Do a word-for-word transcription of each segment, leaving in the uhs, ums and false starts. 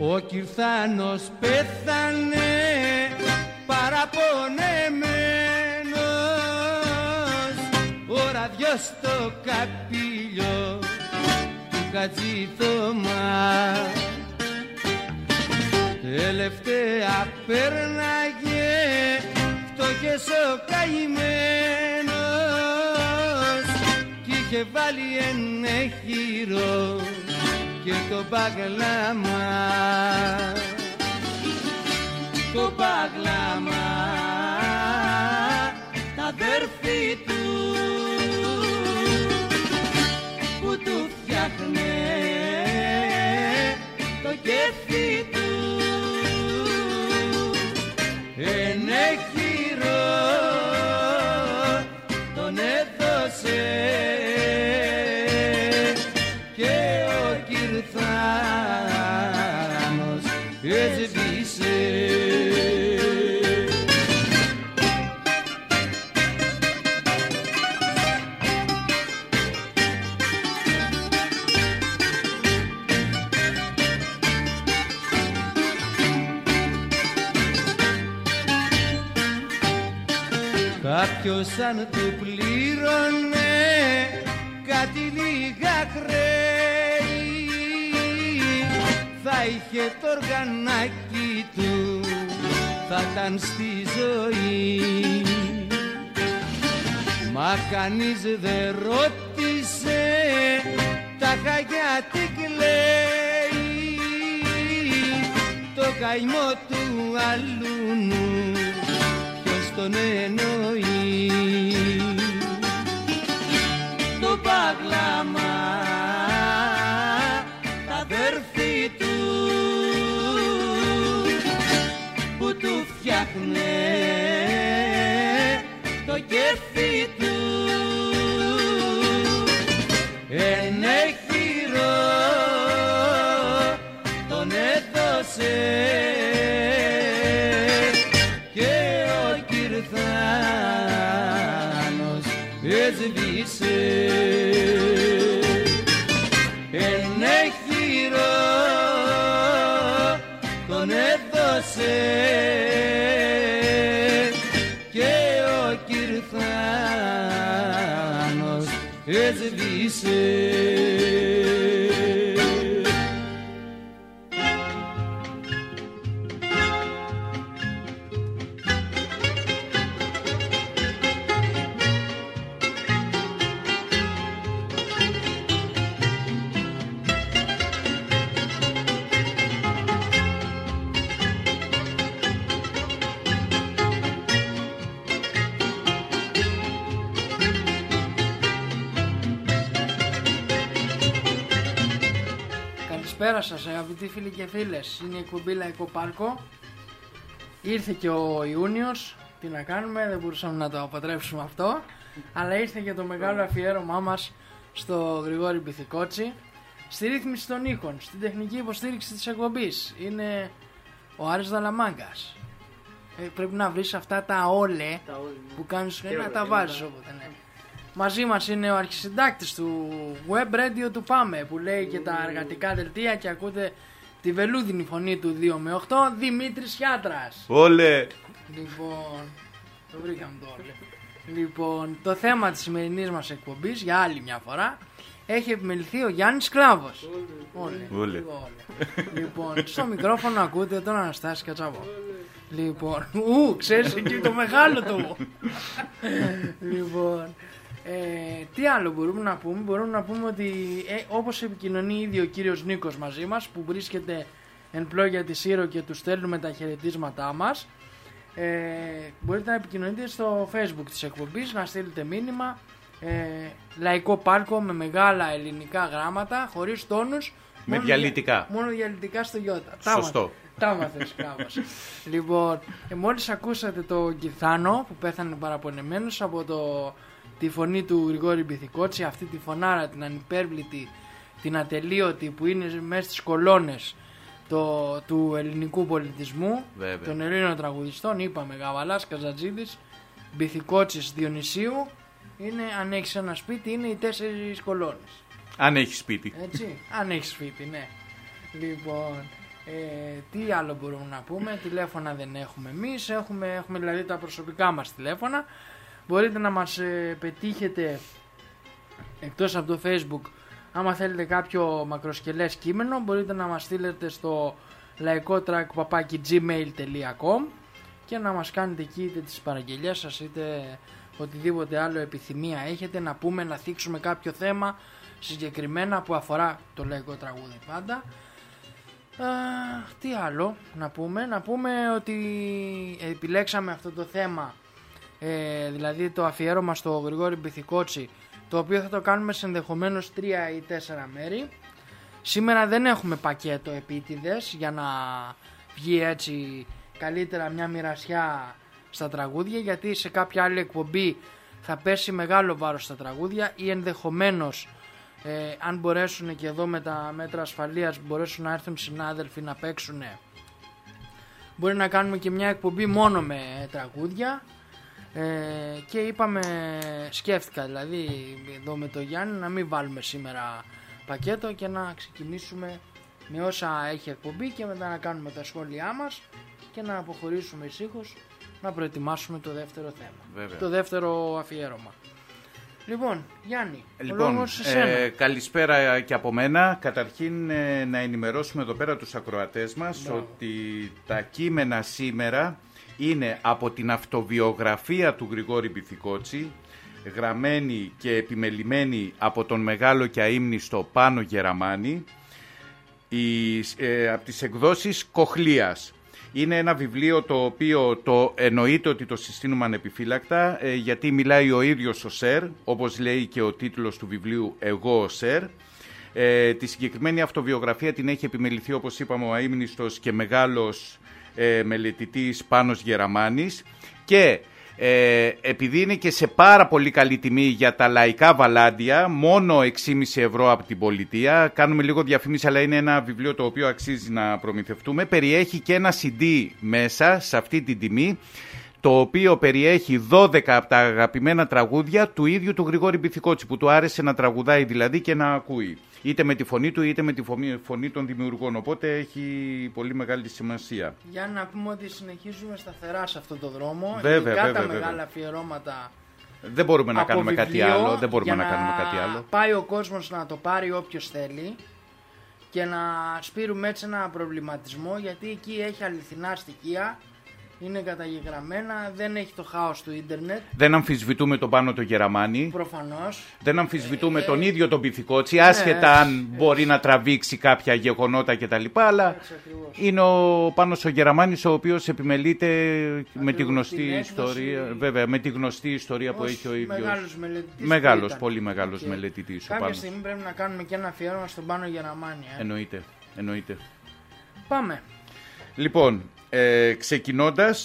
Ο Κυρθάνος πέθανε παραπονεμένος, ο ραδιός στο καπήλιο του Χατζηθωμά. Τελευταία πέρναγε φτωχές ο καημένος κι είχε βάλει ένα χείρο και το παγλάμα, το παγλάμα, τα αδέρφη του που του φτιάχνε το κέφι του. Ένα χείρο τον έδωσε και ο Κυρθάνος έσβησε. Κάποιος αν του πλήρωνε κάτι λίγα χρέη θα είχε το οργανάκι του, θα ήταν στη ζωή. Μα κανείς δεν ρώτησε τάχα γιατί κλαίει το καημό του αλούνου τον εννοεί. Το παγλάμα, τα αδέρφη του που του φτιάχνε το κέφι του. Ένα χείρο τον έδωσε έσβησε. Ένα χείρο τον έδωσε και ο Κυρθάνος έσβησε. Καλησπέρα σας αγαπητοί φίλοι και φίλες, είναι η εκπομπή Λαϊκό Πάρκο. Ήρθε και ο Ιούνιος, τι να κάνουμε, δεν μπορούσαμε να το αποτρέψουμε αυτό. Αλλά ήρθε και το μεγάλο αφιέρωμά μας στο Γρηγόρη Μπιθικότσι. Στη ρύθμιση των ήχων, στην τεχνική υποστήριξη της εκπομπής είναι ο Άρης Δαλαμάγκας. ε, Πρέπει να βρεις αυτά τα όλε που κάνεις να τα βάζεις όποτε, ναι. Μαζί μας είναι ο αρχισυντάκτης του web radio του Πάμε, που λέει και τα εργατικά δελτία και ακούτε τη βελούδινη φωνή του δύο με οκτώ, Δημήτρης Χιάτρας. Όλε! Λοιπόν, το βρήκαμε το όλε. Λοιπόν, το θέμα της σημερινής μας εκπομπής, για άλλη μια φορά, έχει επιμεληθεί ο Γιάννης Κλάβος. Όλε. Όλε. Λοιπόν, στο μικρόφωνο ακούτε τον Αναστάση Κατσαβό. Λοιπόν, ου, ξέρεις εκεί το μεγάλο του. Λοιπόν, Ε, τι άλλο μπορούμε να πούμε? Μπορούμε να πούμε ότι ε, όπως επικοινωνεί ήδη ο κύριος Νίκος μαζί μας, που βρίσκεται εν πλώγια της Σύρο και του στέλνουμε τα χαιρετίσματά μας, ε, μπορείτε να επικοινωνείτε στο Facebook της εκπομπής, να στείλετε μήνυμα ε, Λαϊκό Πάρκο με μεγάλα ελληνικά γράμματα, χωρίς τόνους, με μόνο διαλυτικά μόνο διαλυτικά στο γιώτα. Σωστό. Τα μάθες Κλάβος. Λοιπόν, ε, μόλις ακούσατε το Κυρθάνο που πέθανε παραπονεμένος από το τη φωνή του Γρηγόρη Μπιθικότσι, αυτή τη φωνάρα, την ανυπέρβλητη, την ατελείωτη, που είναι μέσα στις κολόνες το, του ελληνικού πολιτισμού. Βέβαια. Των Ελλήνων τραγουδιστών, είπαμε, Γαβαλάς, Καζατζίδης, Μπιθικότσης, Διονυσίου. Είναι, αν έχεις ένα σπίτι, είναι οι τέσσερις κολόνες. Αν έχει σπίτι. Έτσι, αν έχει σπίτι, ναι. Λοιπόν, Ε, τι άλλο μπορούμε να πούμε, τηλέφωνα δεν έχουμε εμείς, έχουμε, έχουμε δηλαδή τα προσωπικά μας τηλέφωνα. Μπορείτε να μας ε, πετύχετε εκτός από το Facebook. Άμα θέλετε κάποιο μακροσκελές κείμενο, μπορείτε να μας στείλετε στο laikotrack παπάκι gmail τελεία com και να μας κάνετε εκεί είτε τις παραγγελίες σας είτε οτιδήποτε άλλο επιθυμία έχετε να πούμε, να θίξουμε κάποιο θέμα συγκεκριμένα που αφορά το λαϊκό τραγούδι πάντα. Α, τι άλλο να πούμε, να πούμε ότι επιλέξαμε αυτό το θέμα, ε, δηλαδή το αφιέρωμα στο Γρηγόρη Μπιθικότσι, το οποίο θα το κάνουμε σε ενδεχομένως τρία ή τέσσερα μέρη. Σήμερα δεν έχουμε πακέτο επίτηδες για να βγει έτσι καλύτερα μια μοιρασιά στα τραγούδια, γιατί σε κάποια άλλη εκπομπή θα πέσει μεγάλο βάρος στα τραγούδια ή ενδεχομένως ε, αν μπορέσουν και εδώ με τα μέτρα ασφαλείας μπορέσουν να έρθουν συνάδελφοι να παίξουν, μπορεί να κάνουμε και μια εκπομπή μόνο με τραγούδια. Ε, και είπαμε, σκέφτηκα δηλαδή εδώ με τον Γιάννη να μην βάλουμε σήμερα πακέτο και να ξεκινήσουμε με όσα έχει εκπομπή και μετά να κάνουμε τα σχόλιά μας και να αποχωρήσουμε ησύχως να προετοιμάσουμε το δεύτερο θέμα. Βέβαια. Το δεύτερο αφιέρωμα. Λοιπόν, Γιάννη, λοιπόν, ο λόγος σε σένα. Ε, καλησπέρα και από μένα. Καταρχήν ε, να ενημερώσουμε εδώ πέρα τους ακροατές μας Μπράβο. ότι τα κείμενα σήμερα είναι από την αυτοβιογραφία του Γρηγόρη Μπιθικότσι, γραμμένη και επιμελημένη από τον μεγάλο και αείμνηστο Πάνο Γεραμάνη, η, ε, από τις εκδόσεις Κοχλίας. Είναι ένα βιβλίο το οποίο το εννοείται ότι το συστήνουμε ανεπιφύλακτα, ε, γιατί μιλάει ο ίδιος ο Σερ, όπως λέει και ο τίτλος του βιβλίου «Εγώ ο Σερ». Ε, τη συγκεκριμένη αυτοβιογραφία την έχει επιμεληθεί, όπως είπαμε, ο αείμνηστος και μεγάλος ε, μελετητής Πάνος Γεραμάνης, και ε, επειδή είναι και σε πάρα πολύ καλή τιμή για τα λαϊκά βαλάντια, μόνο έξι κόμμα πέντε ευρώ από την πολιτεία, κάνουμε λίγο διαφήμιση, αλλά είναι ένα βιβλίο το οποίο αξίζει να προμηθευτούμε. Περιέχει και ένα σι ντι μέσα σε αυτή την τιμή, το οποίο περιέχει δώδεκα από τα αγαπημένα τραγούδια του ίδιου του Γρηγόρη Μπιθικότσι, που του άρεσε να τραγουδάει δηλαδή και να ακούει, είτε με τη φωνή του είτε με τη φωνή των δημιουργών, οπότε έχει πολύ μεγάλη σημασία. Για να πούμε ότι συνεχίζουμε σταθερά σε αυτό το δρόμο, βέβαια, ειδικά βέβαια, τα βέβαια. μεγάλα αφιερώματα. Δεν μπορούμε να κάνουμε βιβλίο, κάτι άλλο, δεν μπορούμε να, να κάνουμε κάτι άλλο. Πάει ο κόσμος να το πάρει όποιος θέλει και να σπείρουμε έτσι ένα προβληματισμό, γιατί εκεί έχει αληθινά στοιχεία, είναι καταγεγραμμένα, δεν έχει το χάος του ίντερνετ. Δεν αμφισβητούμε τον Πάνο το Γεραμάνη. Προφανώς. Δεν αμφισβητούμε ε, τον ε, ίδιο τον Μπιθικότσι, άσχετα ε, αν ε, μπορεί ε, να τραβήξει κάποια γεγονότα κτλ. Αλλά έτσι, είναι ο Πάνος ο Γεραμάνης, ο οποίος επιμελείται με τη γνωστή ιστορία, έκδοση, βέβαια, με τη γνωστή ιστορία που έχει ο ίδιος. Μεγάλος μελετητής. Μεγάλος, πολύ μεγάλος και μελετητής. Κάποια Πάνος. στιγμή πρέπει να κάνουμε και ένα αφιέρωμα στον Πάνο Γεραμάνη. Ε. Εννοείται, εννοείται. Πάμε. Λοιπόν, ε, ξεκινώντας,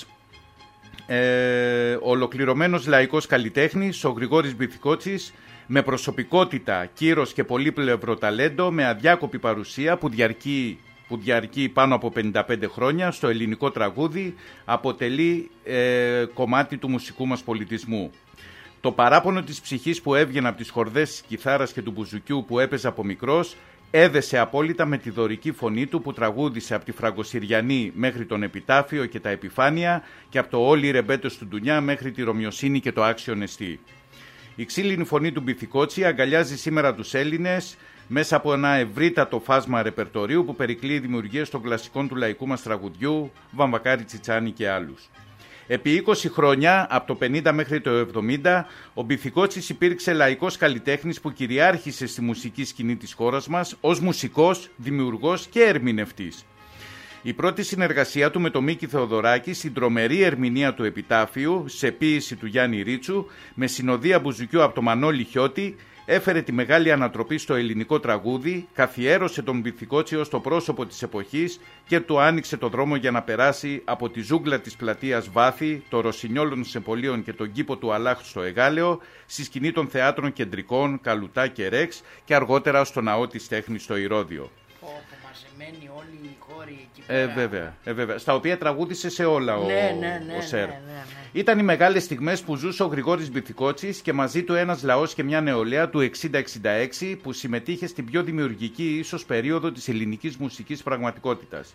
ε, ολοκληρωμένος λαϊκός καλλιτέχνης, ο Γρηγόρης Μπιθικότσης, με προσωπικότητα, κύρος και πολύπλευρο ταλέντο, με αδιάκοπη παρουσία που διαρκεί, που διαρκεί πάνω από πενήντα πέντε χρόνια στο ελληνικό τραγούδι, αποτελεί ε, κομμάτι του μουσικού μας πολιτισμού. Το παράπονο της ψυχής που έβγαινε από τις χορδές της κιθάρας και του μπουζουκιού που έπαιζε από μικρός, έδεσε απόλυτα με τη δωρική φωνή του που τραγούδισε από τη Φραγκοσυριανή μέχρι τον Επιτάφιο και τα Επιφάνεια και από το Όλοι οι ρεμπέτες του Ντουνιά μέχρι τη Ρωμιοσύνη και το Άξιον Εστί. Η ξύλινη φωνή του Μπιθικότσι αγκαλιάζει σήμερα τους Έλληνες μέσα από ένα ευρύτατο φάσμα ρεπερτορίου που περικλεί δημιουργίες των κλασικών του λαϊκού μας τραγουδιού, Βαμβακάρη, Τσιτσάνη και άλλους. Επί είκοσι χρόνια, από το πενήντα μέχρι το εβδομήντα, ο Μπιθικότσης υπήρξε λαϊκός καλλιτέχνης που κυριάρχησε στη μουσική σκηνή της χώρας μας ως μουσικός, δημιουργός και ερμηνευτής. Η πρώτη συνεργασία του με τον Μίκη Θεοδωράκη στην τρομερή ερμηνεία του Επιτάφιου, σε ποίηση του Γιάννη Ρίτσου, με συνοδεία μπουζουκιού από τον Μανώλη Χιώτη, έφερε τη μεγάλη ανατροπή στο ελληνικό τραγούδι, καθιέρωσε τον Μπιθικότσι ως το πρόσωπο της εποχής και του άνοιξε το δρόμο για να περάσει από τη ζούγκλα της πλατείας Βάθη, το Ρωσινιόλ των Σεπολίων και τον κήπο του Αλάχ στο Εγάλεο, στη σκηνή των θεάτρων Κεντρικών, Καλουτά και Ρέξ και αργότερα στο Ναό της Τέχνης στο Ηρώδιο. Oh, μαζεμένοι όλοι οι χώροι εκεί Ε, πέρα. βέβαια, ε, βέβαια. Στα οποία τραγούδισε σε όλα ο, Ναι, ναι, ναι, ο Σερ. ναι, ναι, ναι. Ήταν οι μεγάλες στιγμές που ζούσε ο Γρηγόρης Μπιθικότσης και μαζί του ένας λαός και μια νεολαία του εξήντα εξήντα έξι που συμμετείχε στην πιο δημιουργική ίσως περίοδο της ελληνικής μουσικής πραγματικότητας.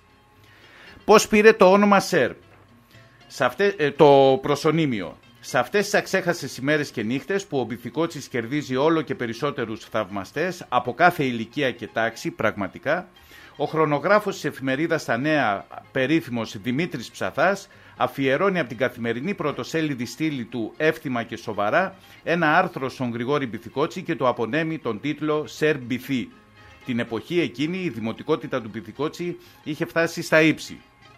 Πώς πήρε το όνομα Σερ? Σε αυτές, ε, το προσωνύμιο. Σε αυτές τις αξέχασες ημέρες και νύχτες που ο Μπιθικότσης κερδίζει όλο και περισσότερους θαυμαστές από κάθε ηλικία και τάξη πραγματικά, ο χρονογράφος της εφημερίδας «Τα Νέα», περίφημος Δημήτρης Ψαθάς, αφιερώνει από την καθημερινή πρωτοσέλιδη στήλη του «Εύθυμα και σοβαρά» ένα άρθρο στον Γρηγόρη Μπιθικότση και του απονέμει τον τίτλο «Σερ Μπιθί». Την εποχή εκείνη η δημοτικότητα του Μπιθικότση είχε φτάσει στα ύψη.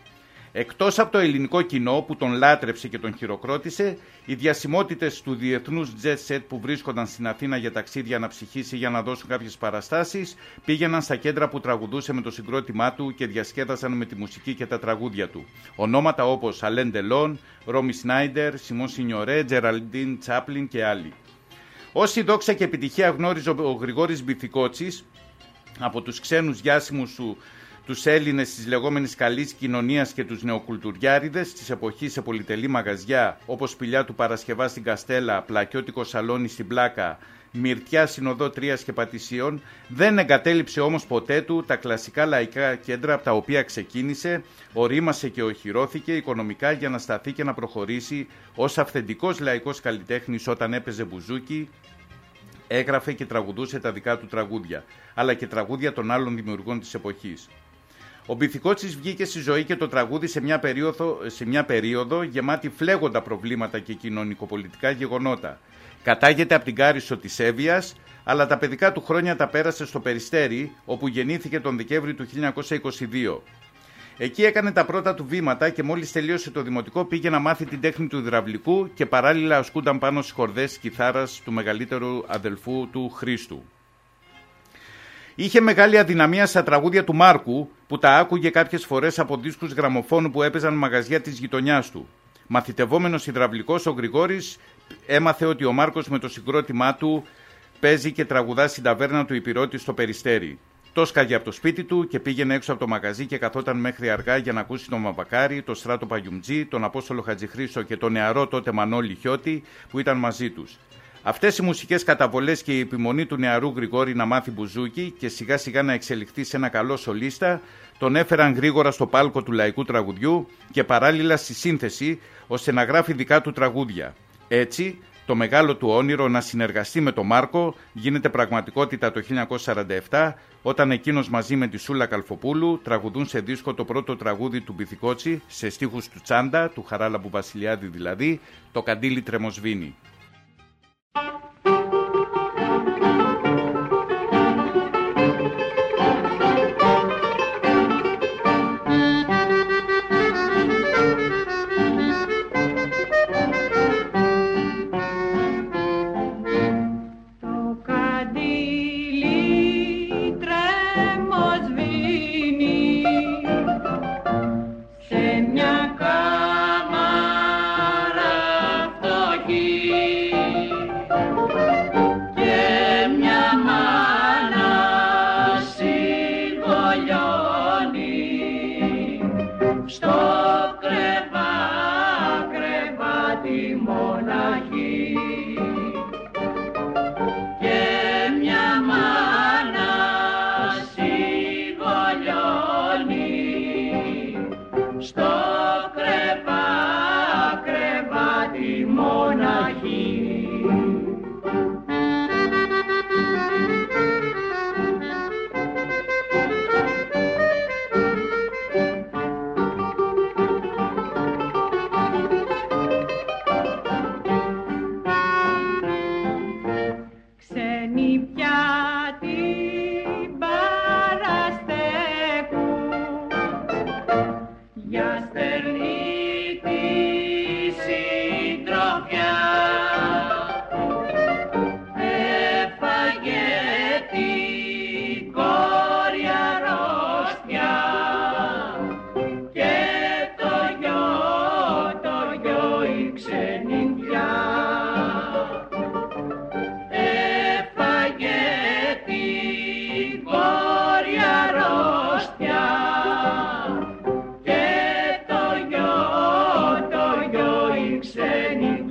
Εκτός από το ελληνικό κοινό που τον λάτρεψε και τον χειροκρότησε, οι διασημότητες του διεθνούς jet set που βρίσκονταν στην Αθήνα για ταξίδια αναψυχής ή για να δώσουν κάποιες παραστάσεις, πήγαιναν στα κέντρα που τραγουδούσε με το συγκρότημά του και διασκέδασαν με τη μουσική και τα τραγούδια του. Ονόματα όπως Αλέν Ντελόν, Ρόμι Σνάιντερ, Σιμών Σινιορέ, Τζεραλντίν Τσάπλιν και άλλοι. Όση δόξα και επιτυχία γνώριζε ο Γρηγόρης Μπιθικότσης από τους ξένους διάσημους του, τους Έλληνες της λεγόμενης καλής κοινωνίας και τους νεοκουλτουριάριδες της εποχής σε πολυτελή μαγαζιά όπως Σπηλιά του Παρασκευά στην Καστέλα, Πλακιώτικο Σαλόνι στην Πλάκα, Μυρτιά Συνοδό Τρίας και Πατησίων, δεν εγκατέλειψε όμως ποτέ του τα κλασικά λαϊκά κέντρα από τα οποία ξεκίνησε, ορίμασε και οχυρώθηκε οικονομικά για να σταθεί και να προχωρήσει ως αυθεντικός λαϊκός καλλιτέχνης όταν έπαιζε μπουζούκι, έγραφε και τραγουδούσε τα δικά του τραγούδια, αλλά και τραγούδια των άλλων δημιουργών της εποχής. Ο Μπιθικότσης βγήκε στη ζωή και το τραγούδι σε μια περίοδο, σε μια περίοδο γεμάτη φλέγοντα προβλήματα και κοινωνικοπολιτικά γεγονότα. Κατάγεται από την Κάρισο της Εύβοιας, αλλά τα παιδικά του χρόνια τα πέρασε στο Περιστέρι, όπου γεννήθηκε τον Δεκέμβρη του χίλια εννιακόσια είκοσι δύο. Εκεί έκανε τα πρώτα του βήματα και μόλις τελείωσε το δημοτικό πήγε να μάθει την τέχνη του υδραυλικού και παράλληλα ασκούνταν πάνω στις χορδές της κιθάρας του μεγαλύτερου αδελφού του Χρήστου. Είχε μεγάλη αδυναμία στα τραγούδια του Μάρκου που τα άκουγε κάποιες φορές από δίσκους γραμμοφώνου που έπαιζαν μαγαζιά της γειτονιάς του. Μαθητευόμενος υδραυλικός, ο Γρηγόρης έμαθε ότι ο Μάρκος με το συγκρότημά του παίζει και τραγουδά στην ταβέρνα του Υπηρώτη στο Περιστέρι. Το σκάγε από το σπίτι του και πήγαινε έξω από το μαγαζί και καθόταν μέχρι αργά για να ακούσει τον Μαμπακάρη, τον Στράτο Παγιουμτζή, τον Απόστολο Χατζηχρήστο και τον νεαρό τότε Μανώλη Χιώτη που ήταν μαζί τους. Αυτές οι μουσικές καταβολές και η επιμονή του νεαρού Γρηγόρη να μάθει μπουζούκι και σιγά σιγά να εξελιχθεί σε ένα καλό σολίστα τον έφεραν γρήγορα στο πάλκο του λαϊκού τραγουδιού και παράλληλα στη σύνθεση ώστε να γράφει δικά του τραγούδια. Έτσι, το μεγάλο του όνειρο να συνεργαστεί με τον Μάρκο γίνεται πραγματικότητα το χίλια εννιακόσια σαράντα επτά όταν εκείνος μαζί με τη Σούλα Καλφοπούλου τραγουδούν σε δίσκο το πρώτο τραγούδι του Μπιθικότση σε στίχους του Τσάντα, του Χαράλαμπου Βασιλιάδη δηλαδή, το Καντήλι Τρεμοσβήνη.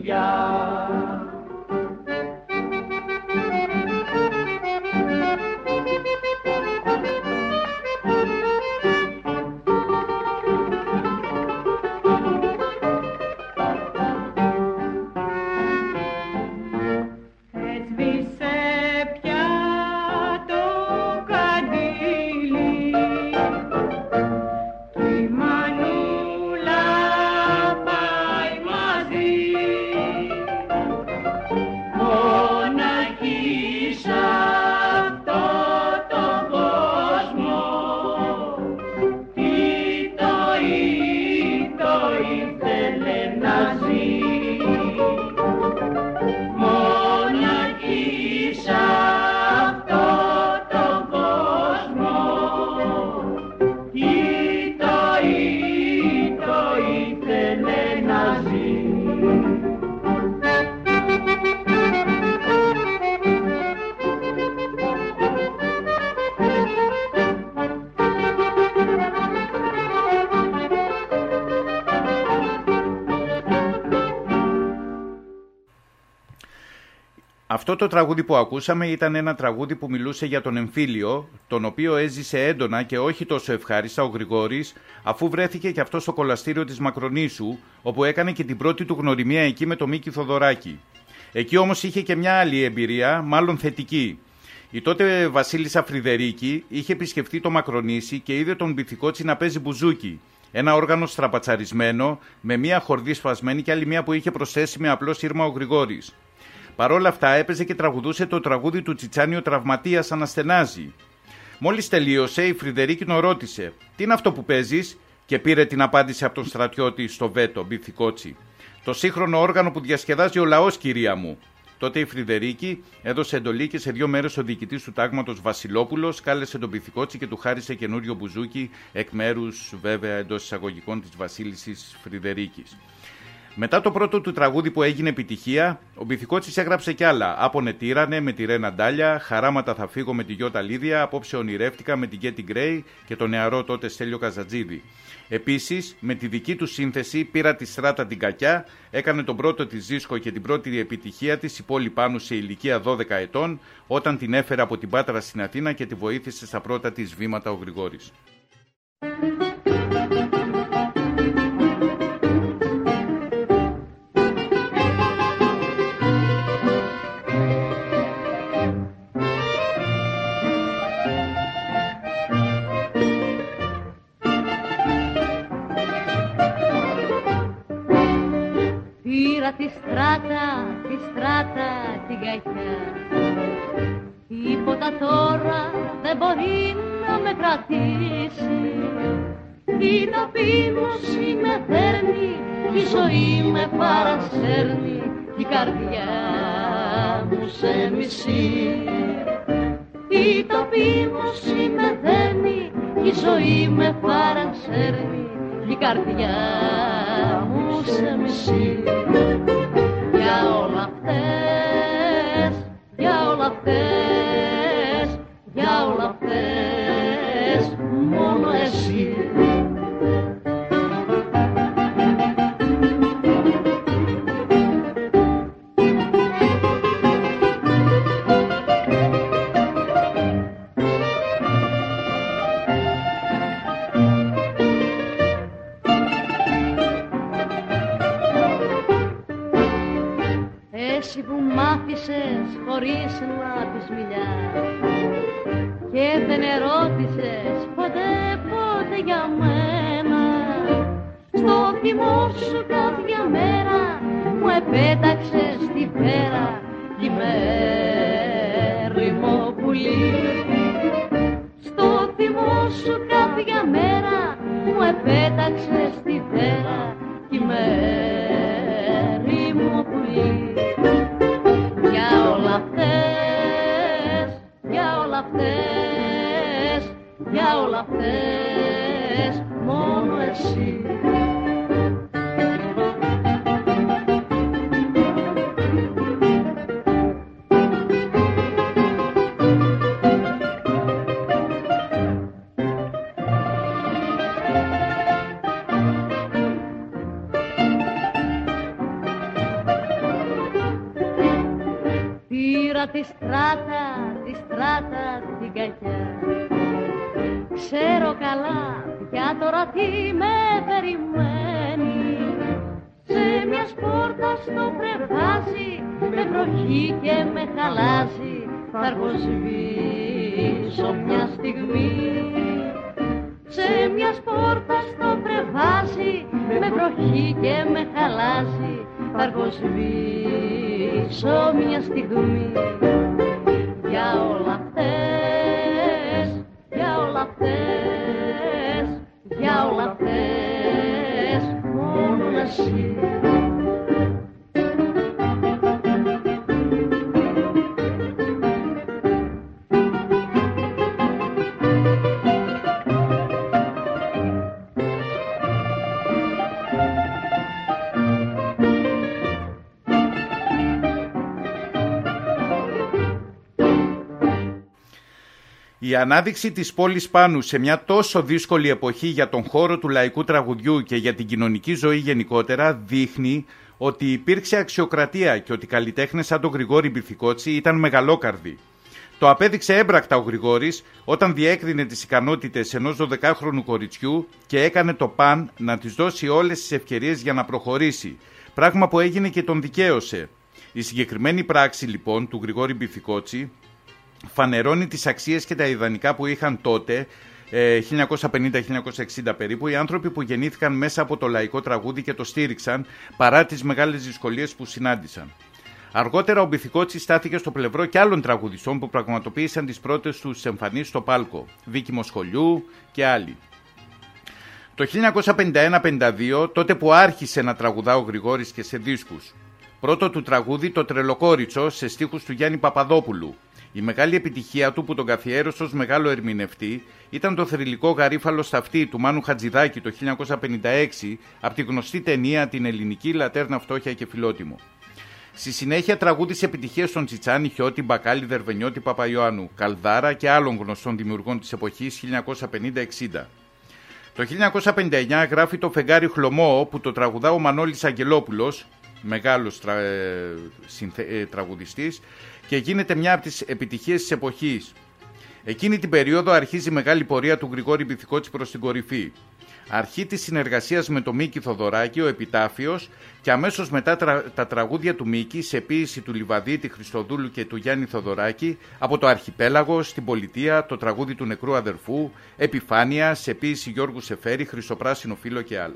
δουλειά. Αυτό το τραγούδι που ακούσαμε ήταν ένα τραγούδι που μιλούσε για τον εμφύλιο, τον οποίο έζησε έντονα και όχι τόσο ευχάριστα ο Γρηγόρης, αφού βρέθηκε και αυτό στο κολαστήριο της Μακρονήσου, όπου έκανε και την πρώτη του γνωριμία εκεί με τον Μίκη Θοδωράκη. Εκεί όμως είχε και μια άλλη εμπειρία, μάλλον θετική. Η τότε βασίλισσα Φρυδερίκη είχε επισκεφτεί το Μακρονήσι και είδε τον Μπιθικότσι να παίζει μπουζούκι. Ένα όργανο στραπατσαρισμένο, με μία χορδή σπασμένη και άλλη μία που είχε προσθέσει με απλό σύρμα ο Γρηγόρης. Παρ' όλα αυτά έπαιζε και τραγουδούσε το τραγούδι του Τσιτσάνι «Ο τραυματίας αναστενάζει». Μόλις τελείωσε, η Φρυδερίκη τον ρώτησε «Τι είναι αυτό που παίζεις?» και πήρε την απάντηση από τον στρατιώτη στο βέτο, Μπιθικότσι. «Το σύγχρονο όργανο που διασκεδάζει ο λαός, κυρία μου». Τότε η Φρυδερίκη έδωσε εντολή και σε δύο μέρες ο διοικητής του τάγματος Βασιλόπουλος κάλεσε τον Μπιθικότσι και του χάρισε καινούριο μπουζούκι, εκ μέρους βέβαια εντός εισαγωγικών της βασίλισσης Φρυδερίκης. Μετά το πρώτο του τραγούδι που έγινε επιτυχία, ο Μπιθικότσης έγραψε κι άλλα. «Άπονε τύρανε» με τη Ρένα Ντάλια, «Χαράματα θα φύγω» με τη Γιώτα Λίδια, «Απόψε ονειρεύτηκα» με την Γκέτι Γκρέι και τον νεαρό τότε Στέλιο Καζατζίδη. Επίσης, με τη δική του σύνθεση «Πήρα τη στράτα την κακιά», έκανε τον πρώτο της δίσκο και την πρώτη επιτυχία της η πόλη Πάνου σε ηλικία δώδεκα ετών, όταν την έφερε από την Πάτρα στην Αθήνα και τη βοήθησε στα πρώτα της βήματα ο Γρηγόρης. Τη στράτα, τη στράτα την κακιά. Τίποτα τώρα δεν μπορεί να με κρατήσει. Η ταπείνωση με δέρνει, η ζωή με παρασέρνει, η καρδιά μου σε μισεί. Η ταπείνωση με δέρνει, η ζωή με παρασέρνει, η καρδιά μου σε μισεί. Για όλα αυτές, για όλα αυτές, για όλα αυτές, μόνο εσύ. Χωρίς να τους μιλάς και δεν ερώτησες ποτέ ποτέ για μένα. Στο θυμό σου κάποια μέρα μου επέταξες στη πέρα κι με έρημο πουλί. Στο θυμό σου κάποια μέρα μου επέταξες στη πέρα κι με έρημο πουλί. Για όλα αυτές, για όλα αυτές, για όλα αυτές, μόνο εσύ. πήρα τη στράτα, τη στράτα την κακιά. Ξέρω καλά πια τώρα τι με περιμένει. Σε μια πόρτα στο πρεβάζι, με βροχή και με χαλάζει, θα αργοσβήσω μια στιγμή. Σε μια πόρτα στο πρεβάζι, με βροχή και με χαλάζει, θα αργοσβήσω μια στιγμή. Για όλα αυτές, για όλα αυτές, για όλα αυτές, μόνο εσύ. Η ανάδειξη της πόλης Πάνου σε μια τόσο δύσκολη εποχή για τον χώρο του λαϊκού τραγουδιού και για την κοινωνική ζωή γενικότερα δείχνει ότι υπήρξε αξιοκρατία και ότι καλλιτέχνες σαν τον Γρηγόρη Μπιθικότση ήταν μεγαλόκαρδοι. Το απέδειξε έμπρακτα ο Γρηγόρης όταν διέκρινε τις ικανότητες ενός δωδεκάχρονου κοριτσιού και έκανε το παν να της δώσει όλες τις ευκαιρίες για να προχωρήσει, πράγμα που έγινε και τον δικαίωσε. Η συγκεκριμένη πράξη λοιπόν του Γρηγόρη Μπιθικότση φανερώνει τις αξίες και τα ιδανικά που είχαν τότε, χίλια εννιακόσια πενήντα με χίλια εννιακόσια εξήντα περίπου, οι άνθρωποι που γεννήθηκαν μέσα από το λαϊκό τραγούδι και το στήριξαν παρά τις μεγάλες δυσκολίες που συνάντησαν. Αργότερα ο Μπιθικότσης στάθηκε στο πλευρό και άλλων τραγουδιστών που πραγματοποίησαν τις πρώτες τους εμφανίσεις στο πάλκο, Βίκη Μοσχολιού και άλλοι. Το χίλια εννιακόσια πενήντα ένα πενήντα δύο, τότε που άρχισε να τραγουδά ο Γρηγόρης και σε δίσκους. Πρώτο του τραγούδι το Τρελοκόριτσο σε στίχους του Γιάννη Παπαδόπουλου. Η μεγάλη επιτυχία του που τον καθιέρωσε ως μεγάλο ερμηνευτή ήταν το θρυλικό Γαρίφαλο στα αυτή του Μάνου Χατζηδάκη το χίλια εννιακόσια πενήντα έξι από τη γνωστή ταινία την ελληνική Λατέρνα, Φτώχεια και Φιλότιμο. Στη συνέχεια τραγούδισε επιτυχίες στον Τσιτσάνη, Χιώτη, Μπακάλι, Δερβενιώτη, Παπαϊωάννου, Καλδάρα και άλλων γνωστών δημιουργών της εποχής χίλια εννιακόσια πενήντα εξήντα. Το χίλια εννιακόσια πενήντα εννιά γράφει το Φεγγάρι Χλωμό που το τραγουδά ο Μανώλης Αγγελόπουλος, μεγάλος τρα... συνθε... τραγουδιστής, και γίνεται μια από τις επιτυχίες της εποχής. Εκείνη την περίοδο αρχίζει η μεγάλη πορεία του Γρηγόρη Μπιθικότση προς την κορυφή. Αρχή της συνεργασίας με τον Μίκη Θοδωράκη, ο Επιτάφιος, και αμέσως μετά τρα... τα τραγούδια του Μίκη σε ποίηση του Λιβαδίτη Χριστοδούλου και του Γιάννη Θοδωράκη, από το Αρχιπέλαγο, στην Πολιτεία, το τραγούδι του Νεκρού Αδερφού, Επιφάνεια, σε ποίηση Γιώργου Σεφέρη, Χρυσοπράσινο Φύλλο και άλλα.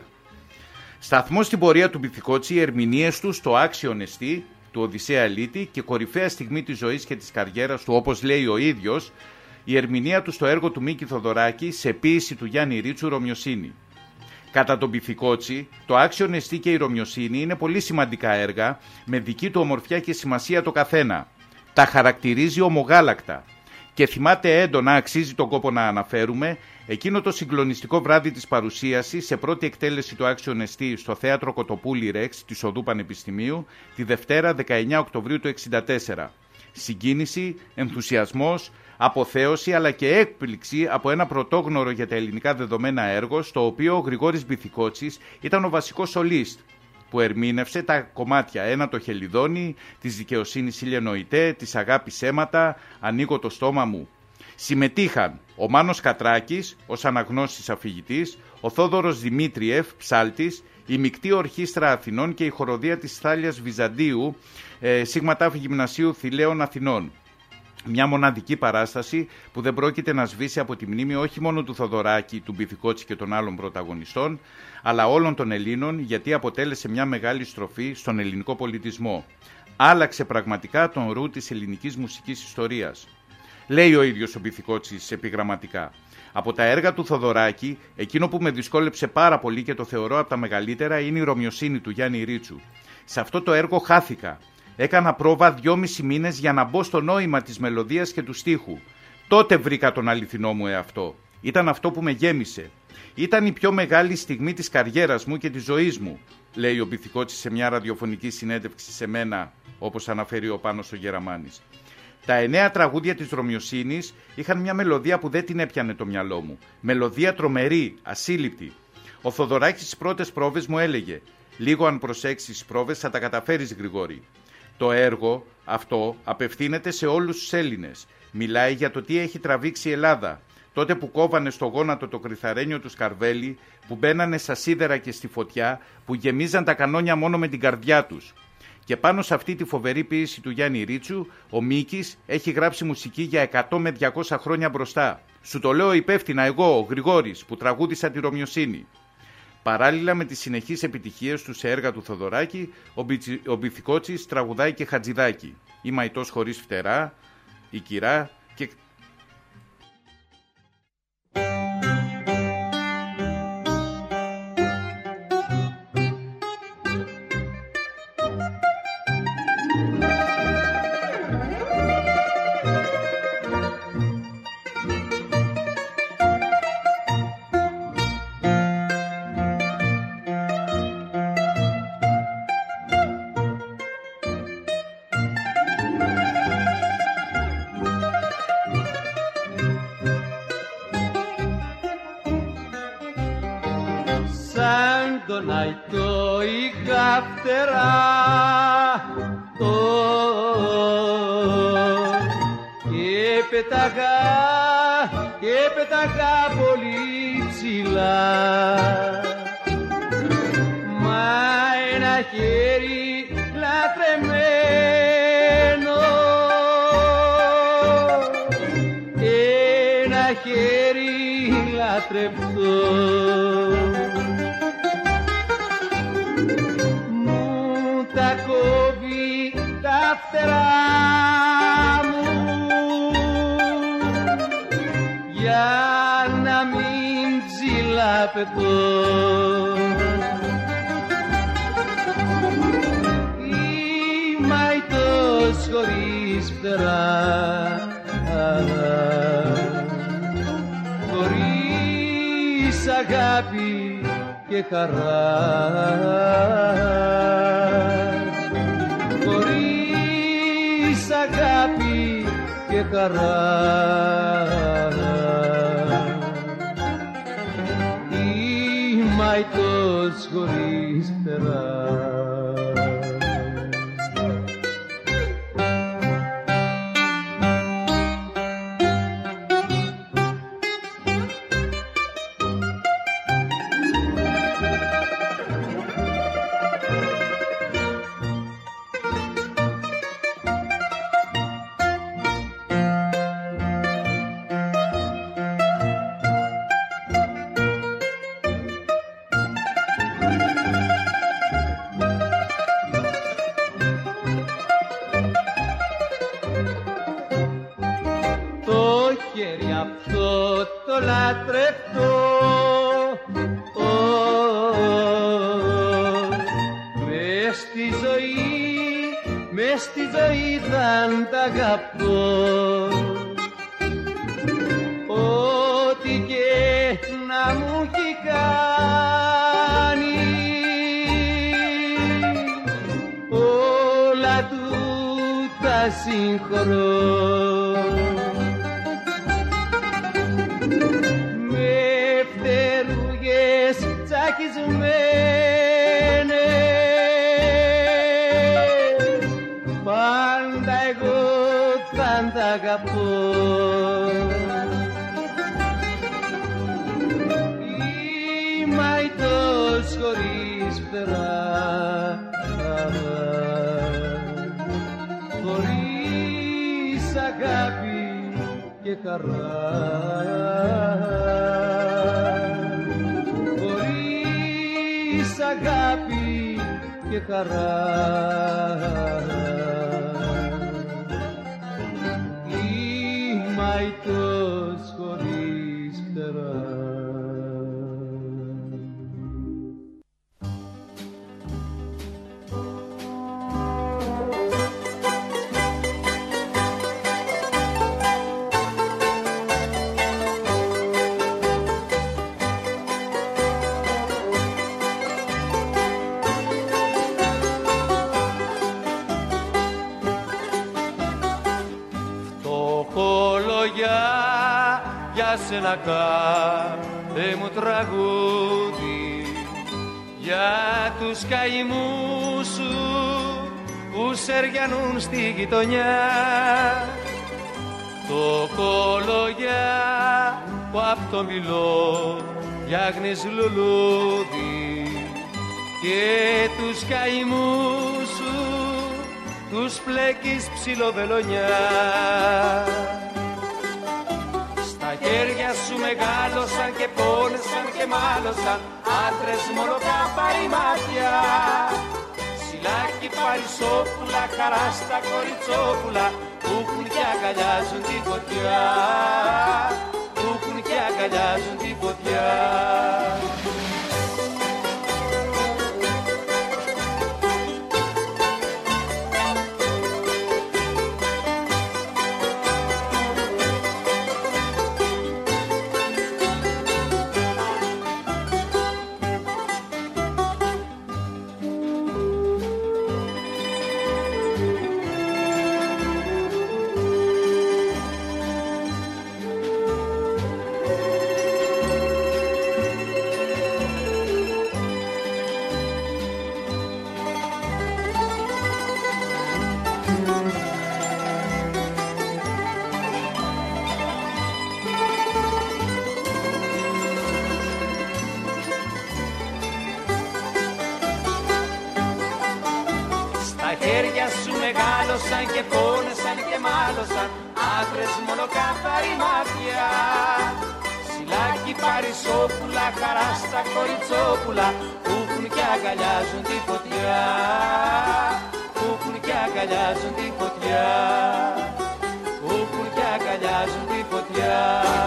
Σταθμό στην πορεία του Μπιθικότση οι ερμηνείες του στο Άξιον Εστί του Οδυσσέα Ελίτη και κορυφαία στιγμή της ζωής και της καριέρας του, όπως λέει ο ίδιος, η ερμηνεία του στο έργο του Μίκη Θοδωράκη σε ποίηση του Γιάννη Ρίτσου, Ρωμιοσύνη. Κατά τον Μπιθικότση, το Άξιον Εστί και η Ρωμιοσύνη είναι πολύ σημαντικά έργα με δική του ομορφιά και σημασία το καθένα. Τα χαρακτηρίζει ομογάλακτα. Και θυμάται έντονα, αξίζει τον κόπο να αναφέρουμε, εκείνο το συγκλονιστικό βράδυ της παρουσίασης σε πρώτη εκτέλεση του Άξιον Εστί στο θέατρο Κοτοπούλη Ρεξ της Οδού Πανεπιστημίου τη Δευτέρα δεκαεννέα Οκτωβρίου του εξήντα τέσσερα. Συγκίνηση, ενθουσιασμός, αποθέωση αλλά και έκπληξη από ένα πρωτόγνωρο για τα ελληνικά δεδομένα έργο, στο οποίο ο Γρηγόρης Μπιθικότσης ήταν ο βασικός σολίστ, που ερμήνευσε τα κομμάτια «Ένα το χελιδόνι», «Της δικαιοσύνης ήλιε νοητέ», «Της αγάπης αίματα», «Ανοίγω το στόμα μου». Συμμετείχαν ο Μάνος Κατράκης ως αναγνώστης αφηγητής, ο Θόδωρος Δημήτριεφ, ψάλτης, η Μικτή Ορχήστρα Αθηνών και η χοροδία της Θάλιας Βυζαντίου, ε, Σίγμα Τάφη Γυμνασίου Θηλαίων Αθηνών. Μια μοναδική παράσταση που δεν πρόκειται να σβήσει από τη μνήμη όχι μόνο του Θοδωράκη, του Μπιθικότση και των άλλων πρωταγωνιστών, αλλά όλων των Ελλήνων, γιατί αποτέλεσε μια μεγάλη στροφή στον ελληνικό πολιτισμό. Άλλαξε πραγματικά τον ρου της ελληνικής μουσικής ιστορίας. Λέει ο ίδιος ο Μπιθικότσης επιγραμματικά. Από τα έργα του Θοδωράκη, εκείνο που με δυσκόλεψε πάρα πολύ και το θεωρώ από τα μεγαλύτερα είναι η Ρωμιοσύνη του Γιάννη Ρίτσου. Σε αυτό το έργο χάθηκα. Έκανα πρόβα δυόμισι μήνες για να μπω στο νόημα της μελωδίας και του στίχου. Τότε βρήκα τον αληθινό μου εαυτό. Ήταν αυτό που με γέμισε. Ήταν η πιο μεγάλη στιγμή της καριέρας μου και της ζωής μου, λέει ο Μπιθικότσης σε μια ραδιοφωνική συνέντευξη σε μένα, όπως αναφέρει ο Πάνος ο Γεραμάνης. Τα εννέα τραγούδια της Ρωμιοσύνης είχαν μια μελωδία που δεν την έπιανε το μυαλό μου. Μελωδία τρομερή, ασύλληπτη. Ο Θοδωράκης στις πρώτες πρόβες μου έλεγε: «Λίγο αν προσέξεις τις πρόβες θα τα καταφέρεις, Γρηγόρη». Το έργο αυτό απευθύνεται σε όλους τους Έλληνες. Μιλάει για το τι έχει τραβήξει η Ελλάδα. Τότε που κόβανε στο γόνατο το κρυθαρένιο του Σκαρβέλη, που μπαίνανε στα σίδερα και στη φωτιά, που γεμίζαν τα κανόνια μόνο με την καρδιά τους. Και πάνω σε αυτή τη φοβερή ποίηση του Γιάννη Ρίτσου, ο Μίκης έχει γράψει μουσική για εκατό με διακόσια χρόνια μπροστά. Σου το λέω υπεύθυνα εγώ, ο Γρηγόρης, που τραγούδισα τη Ρωμιοσύνη. Παράλληλα με τις συνεχείς επιτυχίες του σε έργα του Θοδωράκη, ο, Μπιτσι, ο Μπιθικότσης τραγουδάει και Χατζηδάκη. Η Μαϊτός χωρίς φτερά, η Κυρά και... τον αϊτό είχα φτερά και πέταγα και πέταγα πολύ ψηλά, μα ένα χέρι λατρεμένο, ένα χέρι λατρευτό τα φτερά μου για να μην ψηλαπετώ. Είμαι αϊτός χωρίς φτερά, χωρίς αγάπη και χαρά, χωρίς αγάπη και χαρά. Είμαι αϊτός χωρίς φτερά. Ό,τι και να μου έχει κάνει, όλα του τα συγχωρώ. Με φτερούγες τσακισμένες πάντα εγώ θα τα αγαπώ. Είμαι αϊτός χωρίς φτερά, χωρίς αγάπη και χαρά, χωρίς αγάπη και χαρά. Είμαι αϊτός χωρίς φτερά. Να κάθε μου τραγούδι για τους καημούς σου που σεριανούν στη γειτονιά. Το κολογιά που απ' το μιλό φτιάχνεις λουλούδι και τους καημούς σου τους πλέκεις ψιλοβελονιά. Στα χέρια σου μεγάλωσαν και πόνεσαν και μάλωσαν άντρες μονοκάπαροι μάτια. Σιλάκι παρισόπουλα, χαρά στα κοριτσόπουλα που έχουν και αγκαλιάζουν τη φωτιά, που έχουν και αγκαλιάζουν τη φωτιά. Και πόνεσαν και μάλωσαν άντρες μονοκάθαροι μάτια. Σιλάκι παρισόπουλα, χαρά στα κοριτσόπουλα που έχουν και αγκαλιάζουν τη φωτιά, που έχουν και αγκαλιάζουν τη φωτιά, που έχουν και αγκαλιάζουν τη φωτιά.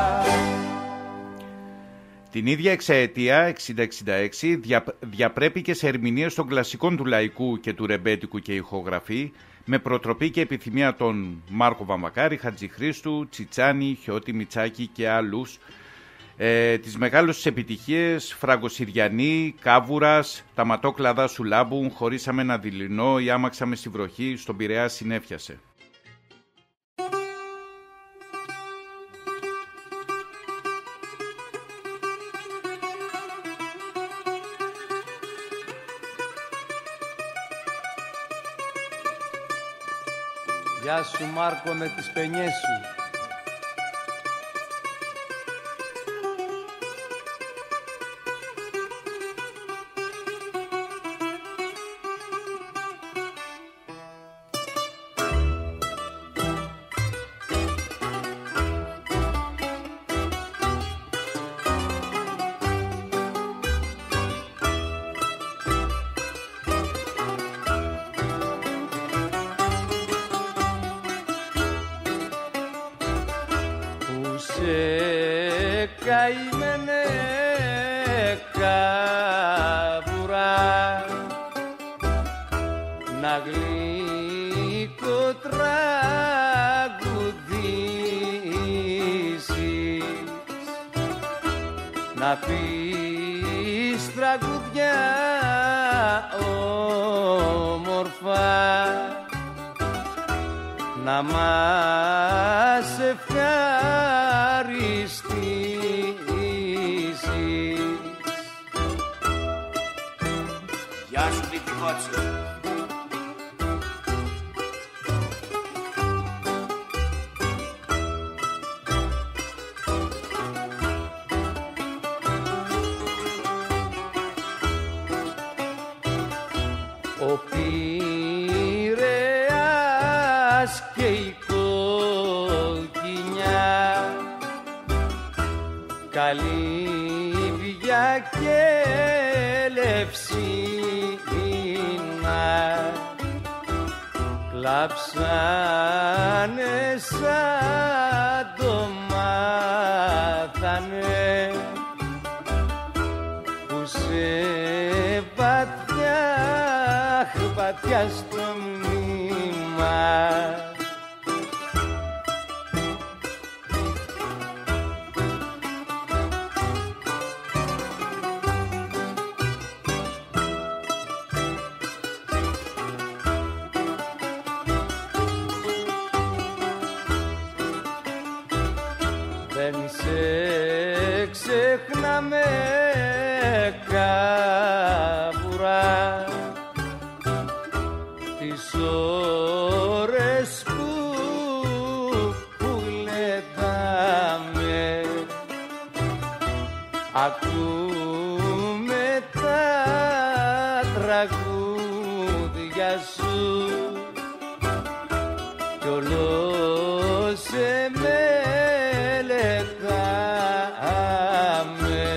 Την ίδια εξαετία, εξήντα εξήντα έξι, δια, διαπρέπει και σε ερμηνείες των κλασικών του λαϊκού και του ρεμπέτικου και ηχογραφή, με προτροπή και επιθυμία των Μάρκο Βαμβακάρη, Χατζηχρήστου, Τσιτσάνη, Χιώτη Μιτσάκη και άλλους. Ε, τις μεγάλες επιτυχίες, Φραγκοσυριανή, Κάβουρας, Τα ματόκλαδα σου λάμπουν, Χωρίσαμε ένα δειλινό, Η άμαξα στη βροχή, Στον Πειραιά συνέφιασε. Γεια σου Μάρκο με τις πενιές σου. Καημένε καβουρά, να γλυκό τραγουδήσεις, να πεις τραγουδιά όμορφα, να μας ευχαριστήσεις. Γεια σου Λιτικότσι. Ο Πειραιάς και η κοκκινιά, καλύβια και λευσίνα, κλάψανε σαν το μάθανε, που σε βαθιά, βαθιά στο μνήμα. Δεν σε ξεχνάμε καβουρά, τις ώρες που, που γλεντάμε, ακούμε τα τραγούδια σου κι όλο σε μελετάμε.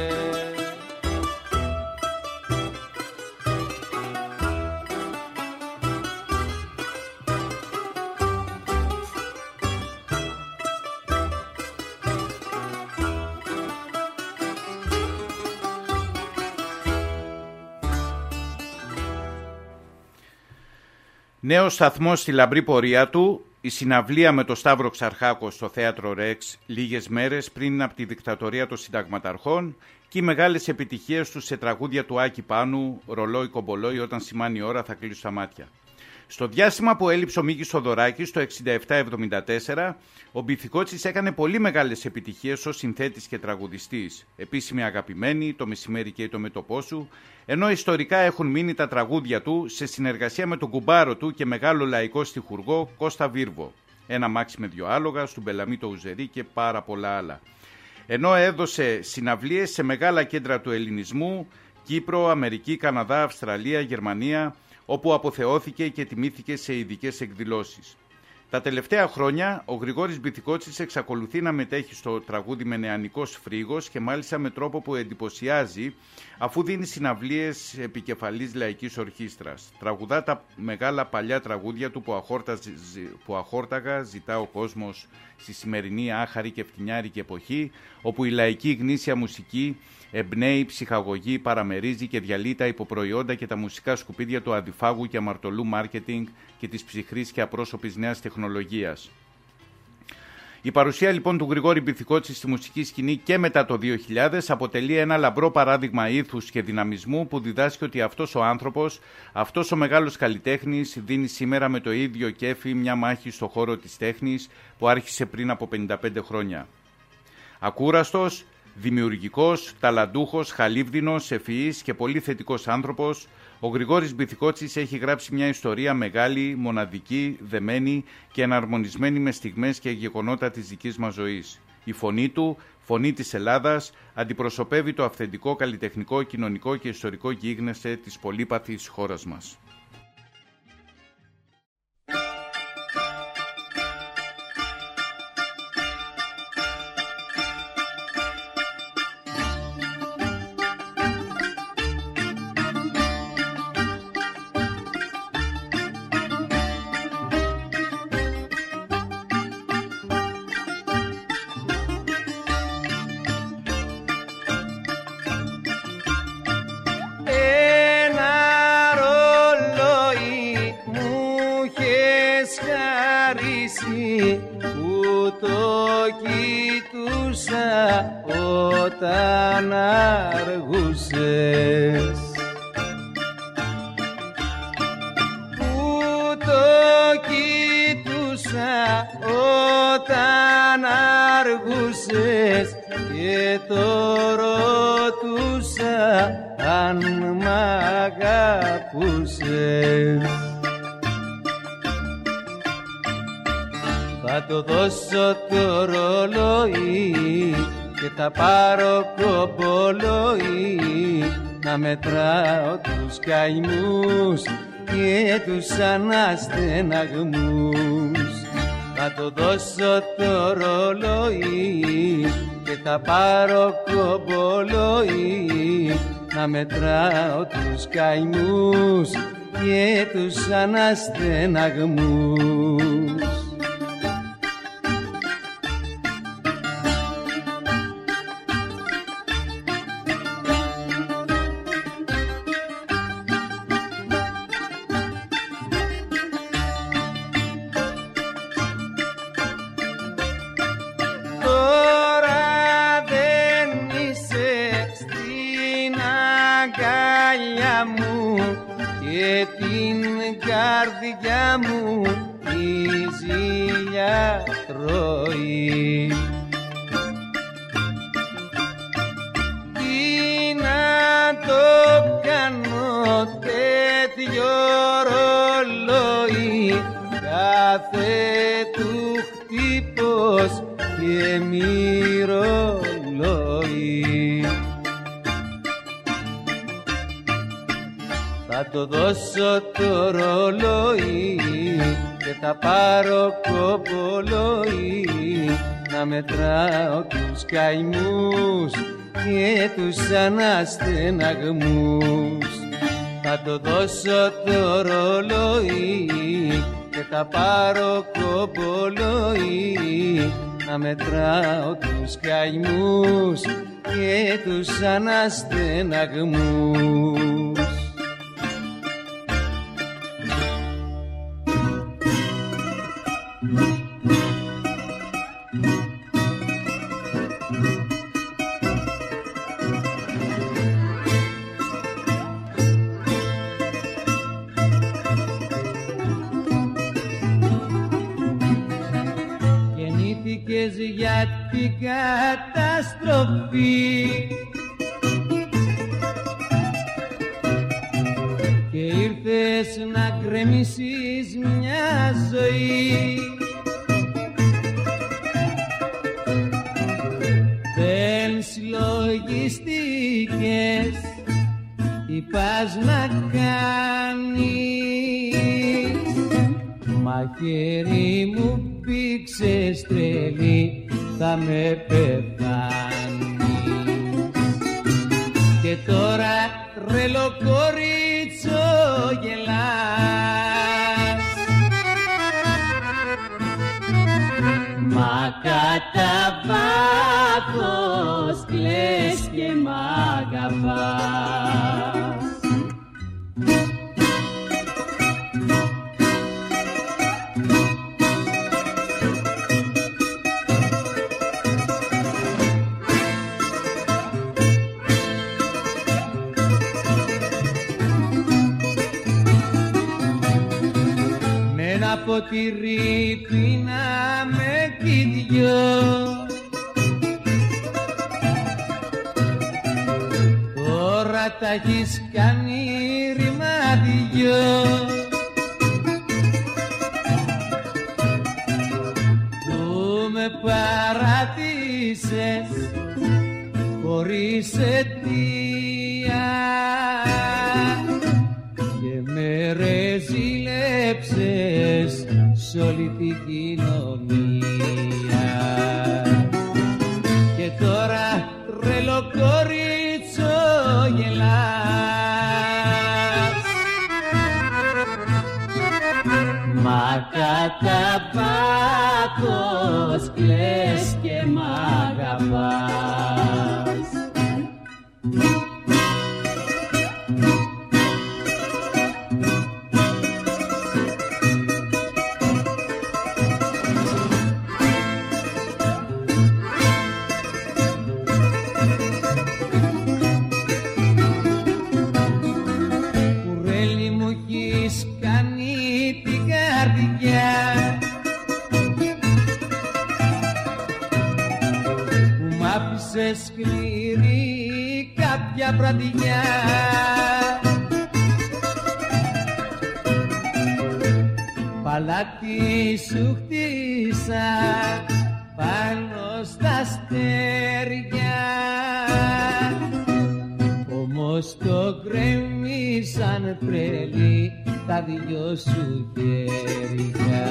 Νέος σταθμός στη λαμπρή πορεία του, η συναυλία με το Σταύρο Ξαρχάκο στο Θέατρο Ρεξ λίγες μέρες πριν από τη δικτατορία των συνταγματαρχών και οι μεγάλες επιτυχίες του σε τραγούδια του Άκη Πάνου, ρολόι κομπολόι, όταν σημάνει η ώρα θα κλείσω τα μάτια. Στο διάστημα που έλειψε ο Μίκης Θοδωράκης το εξήντα επτά εβδομήντα τέσσερα, ο Μπιθικότσης έκανε πολύ μεγάλες επιτυχίες ως συνθέτης και τραγουδιστής. Επίσημη αγαπημένη, το μεσημέρι και το μέτωπό σου, ενώ ιστορικά έχουν μείνει τα τραγούδια του σε συνεργασία με τον κουμπάρο του και μεγάλο λαϊκό στιχουργό Κώστα Βίρβο. Ένα μάξι με δυο άλογα, στον Πελαμή το Ουζερί και πάρα πολλά άλλα. Ενώ έδωσε συναυλίες σε μεγάλα κέντρα του ελληνισμού, Κύπρο, Αμερική, Καναδά, Αυστραλία, Γερμανία, όπου αποθεώθηκε και τιμήθηκε σε ειδικές εκδηλώσεις. Τα τελευταία χρόνια ο Γρηγόρης Μπιθικότσης εξακολουθεί να μετέχει στο τραγούδι με νεανικός φρίγος και μάλιστα με τρόπο που εντυπωσιάζει, αφού δίνει συναυλίες επικεφαλής λαϊκής ορχήστρας. Τραγουδά τα μεγάλα παλιά τραγούδια του που, που αχόρταγα ζητά ο κόσμος στη σημερινή άχαρη και φτηνιάρικη εποχή, όπου η λαϊκή γνήσια μουσική εμπνέει, ψυχαγωγεί, παραμερίζει και διαλύει τα υποπροϊόντα και τα μουσικά σκουπίδια του αδιφάγου και αμαρτωλού μάρκετινγκ και της ψυχρής και απρόσωπης νέας τεχνολογίας. Η παρουσία λοιπόν του Γρηγόρη Μπιθικότση στη μουσική σκηνή και μετά το δύο χιλιάδες αποτελεί ένα λαμπρό παράδειγμα ήθους και δυναμισμού που διδάσκει ότι αυτός ο άνθρωπος, αυτός ο μεγάλος καλλιτέχνης δίνει σήμερα με το ίδιο κέφι μια μάχη στο χώρο της τέχνης που άρχισε πριν από πενήντα πέντε χρόνια. Ακούραστος, δημιουργικός, ταλαντούχος, χαλίβδινος, ευφυής και πολύ θετικός άνθρωπος, ο Γρηγόρης Μπιθικότσης έχει γράψει μια ιστορία μεγάλη, μοναδική, δεμένη και εναρμονισμένη με στιγμές και γεγονότα της δικής μας ζωής. Η φωνή του, φωνή της Ελλάδας, αντιπροσωπεύει το αυθεντικό καλλιτεχνικό, κοινωνικό και ιστορικό γίγνεσθε της πολύπαθης χώρας μας. Που το κοιτούσα όταν αργούσες, που το κοιτούσα όταν αργούσες και το ρωτούσα αν μ' αγαπούσες. Θα το δώσω το ρολόι και θα πάρω κομπολόι να μετράω τους καημούς και τους αναστεναγμούς. Θα το δώσω το ρολόι και θα πάρω κομπολόι να μετράω τους καημούς και τους αναστεναγμούς. Και την καρδιά μου η ζήλια τρώει. Τι να το κάνω τέτοιο ρολόι κάθε του χτύπος και μυρολόι. Θα το δώσω το ρολόι και θα πάρω κομπολόι να μετράω τους καημούς και τους αναστεναγμούς. Θα το δώσω το ρολόι και θα πάρω κομπολόι να μετράω τους καημούς και τους αναστεναγμούς. Για την καταστροφή και ήρθες να γκρεμίσεις μια ζωή. Δεν συλλογιστήκες τι πας να κάνεις, μαχαίρι μου πήξες τρελή, θα με πεθάνεις. Και τώρα τρελό κορίτσο γελάς, μα κατά βάθος κλαις και μ' αγαπάς. Ποτήρι πίναμε κι δυο, τώρα τα έχεις κάνει ρημάδιό. Που με παράτησες χωρίς αιτία και με ρεζίλεψες σ' όλη την κοινωνία. Και τώρα τρελό κορίτσο γελάς, μα κατά πάθος κλαις και μ' αγαπάς. Σκληρή κάποια βραδιά, παλάτι σου χτίσα πάνω στα αστέρια, όμως το γκρέμισαν τρελή τα δυο σου χέρια.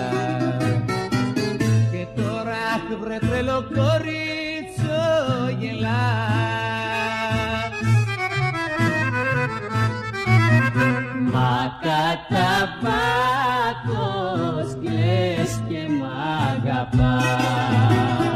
Και τώρα βρε τρελό κορίτσο γελάς, μα κατά πάθος κλαις και μ' αγαπάς.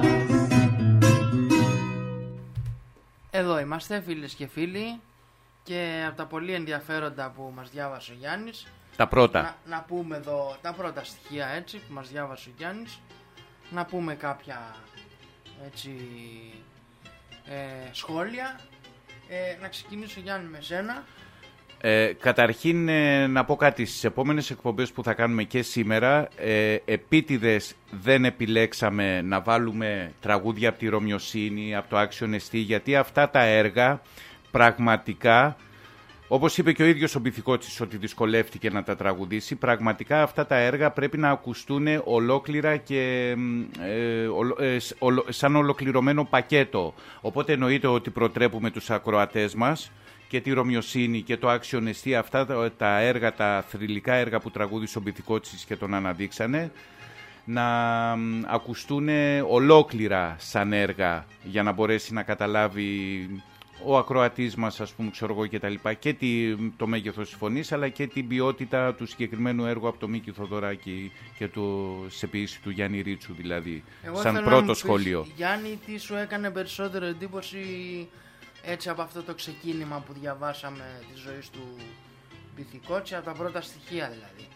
Εδώ είμαστε φίλες και φίλοι, και από τα πολύ ενδιαφέροντα που μας διάβασε ο Γιάννης, τα πρώτα να, να πούμε εδώ τα πρώτα στοιχεία έτσι που μας διάβασε ο Γιάννης, να πούμε κάποια έτσι ε, σχόλια. ε, να ξεκινήσω Γιάννη με σένα. Ε, καταρχήν ε, να πω κάτι. Στις επόμενες εκπομπές που θα κάνουμε και σήμερα, ε, επίτηδες δεν επιλέξαμε να βάλουμε τραγούδια από τη Ρωμιοσύνη, από το Άξιον Εστί, γιατί αυτά τα έργα πραγματικά Όπως είπε και ο ίδιος ο Μπιθικότσης ότι δυσκολεύτηκε να τα τραγουδήσει, πραγματικά αυτά τα έργα πρέπει να ακουστούν ολόκληρα και ε, ολο, ε, ολο, σαν ολοκληρωμένο πακέτο. Οπότε εννοείται ότι προτρέπουμε τους ακροατές μας και τη Ρωμιοσύνη και το Άξιον Εστί, αυτά τα, τα έργα, τα θρυλικά έργα που τραγούδισε ο Μπιθικότσης και τον αναδείξανε, να ακουστούν ολόκληρα σαν έργα για να μπορέσει να καταλάβει ο ακροατής μας, ας πούμε, ξέρω εγώ και τα λοιπά, και τη, το μέγεθος της φωνής, αλλά και την ποιότητα του συγκεκριμένου έργου από το Μίκη Θοδωράκη και το, σε ποιήση του Γιάννη Ρίτσου, δηλαδή, εγώ σαν πρώτο σχόλιο. Πεις, Γιάννη, τι σου έκανε περισσότερο εντύπωση έτσι από αυτό το ξεκίνημα που διαβάσαμε της ζωής του Μπιθικότση, από τα πρώτα στοιχεία δηλαδή?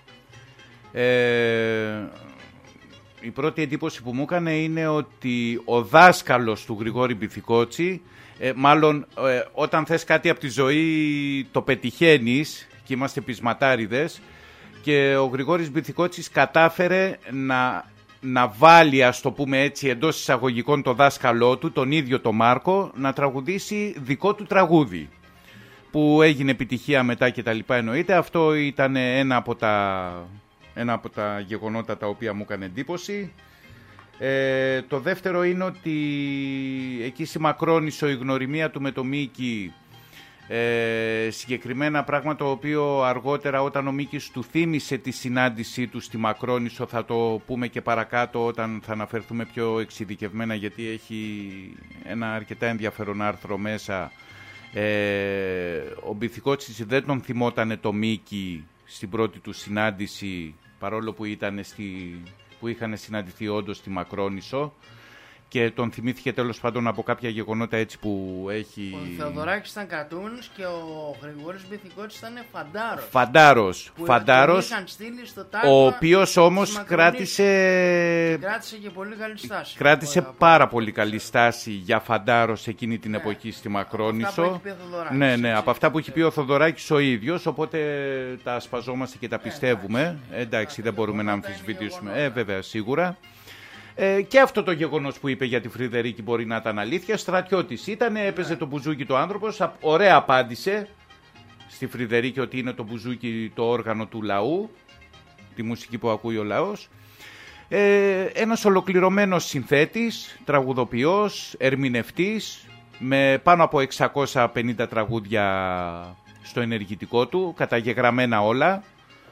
Ε, η πρώτη εντύπωση που μου έκανε είναι ότι ο δάσκαλος του Γρηγόρη Μπιθικότση, Ε, μάλλον ε, όταν θες κάτι από τη ζωή το πετυχαίνεις και είμαστε πεισματάριδες, και ο Γρηγόρης Μπιθικότσης κατάφερε να, να βάλει, ας το πούμε έτσι, εντός εισαγωγικών το δάσκαλό του, τον ίδιο τον Μάρκο, να τραγουδήσει δικό του τραγούδι που έγινε επιτυχία μετά και τα λοιπά, εννοείται. Αυτό ήταν ένα από τα, ένα από τα γεγονότα τα οποία μου έκανε εντύπωση. Ε, το δεύτερο είναι ότι εκεί στη Μακρόνισσο η γνωριμία του με το Μίκη, ε, συγκεκριμένα πράγμα το οποίο αργότερα όταν ο Μίκης του θύμισε τη συνάντησή του στη Μακρόνισσο, θα το πούμε και παρακάτω όταν θα αναφερθούμε πιο εξειδικευμένα, γιατί έχει ένα αρκετά ενδιαφέρον άρθρο μέσα. Ε, ο Μπιθικότσης δεν τον θυμότανε το Μίκη στην πρώτη του συνάντηση, παρόλο που ήταν στη... που είχαν συναντηθεί όντως στη Μακρόνισσο, και τον θυμήθηκε τέλος πάντων από κάποια γεγονότα έτσι που έχει... Ο Θεοδωράκης ήταν κατούνης και ο Γρηγόρης Μπιθικότσης ήταν φαντάρος. Φαντάρος, που φαντάρος, είχαν στείλει στο τάγμα, ο οποίος όμως κράτησε... Και κράτησε και πολύ καλή στάση. Κράτησε πάρα πολύ καλή στάση για φαντάρος εκείνη την ναι. εποχή στη Μακρόνισσο. Από αυτά που έχει πει ο Θοδωράκης. Ναι, ναι, από αυτά που έχει πει ο Θοδωράκης ο ίδιος, οπότε τα ασπαζόμαστε και τα πιστεύουμε. Εντάξει, εντάξει, δεν μπορούμε να αμφισβητήσουμε. Ε, βέβαια, σίγουρα. Ε, και αυτό το γεγονός που είπε για τη Φρυδερίκη μπορεί να ήταν αλήθεια. Στρατιώτης ήταν, έπαιζε το μπουζούκι το άνθρωπος. Ωραία απάντησε στη Φρυδερίκη ότι είναι το μπουζούκι το όργανο του λαού, τη μουσική που ακούει ο λαός. Ε, ένας ολοκληρωμένος συνθέτης, τραγουδοποιός, ερμηνευτής, με πάνω από εξακόσια πενήντα τραγούδια στο ενεργητικό του, καταγεγραμμένα όλα.